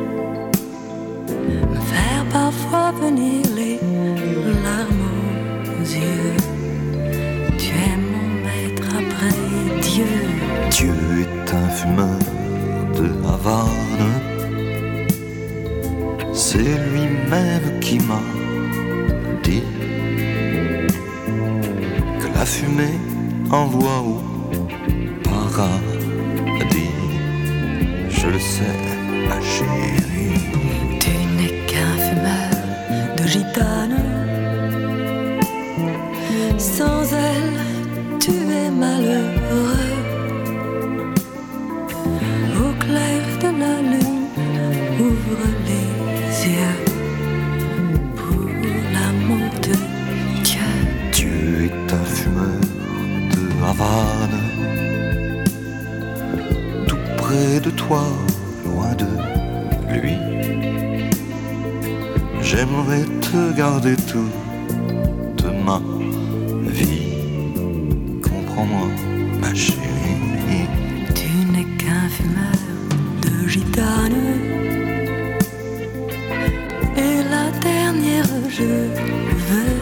Q: me faire parfois venir les larmes aux yeux. Tu es mon maître après Dieu.
P: Dieu est un fumeur de Havane. C'est lui-même qui m'a dit que la fumée envoie au paradis. Je le sais, ma chérie.
Q: Tu n'es qu'un fumeur de gitane. Sans elle, tu es malheureux. Au clair de la lune, ouvre les yeux pour l'amour de Dieu.
P: Dieu est un fumeur de Havane. Tout près de toi, loin de lui. J'aimerais te garder toute ma vie. Comprends-moi, ma chérie.
Q: Tu n'es qu'un fumeur de gitane. Et la dernière, je veux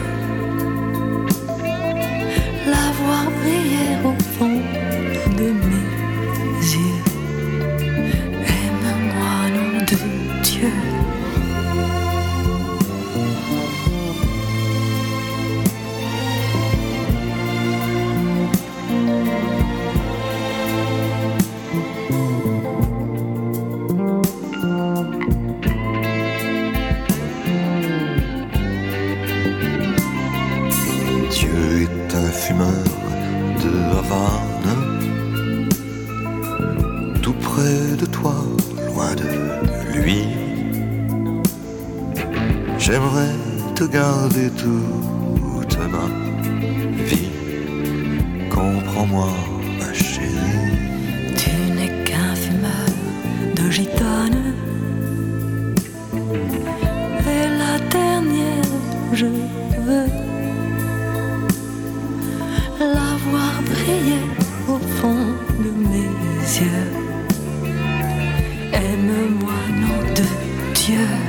Q: la voir briller au fond de mes yeux. Aime-moi, nom de Dieu.
P: Dieu est un fumeur de Havane. Tout près de toi, loin de lui. J'aimerais te garder toute ma vie. Comprends-moi, ma chérie.
Q: Tu n'es qu'un fumeur de gitane. Et la dernière, je veux la voir briller au fond de mes yeux. Aime-moi, nom de Dieu.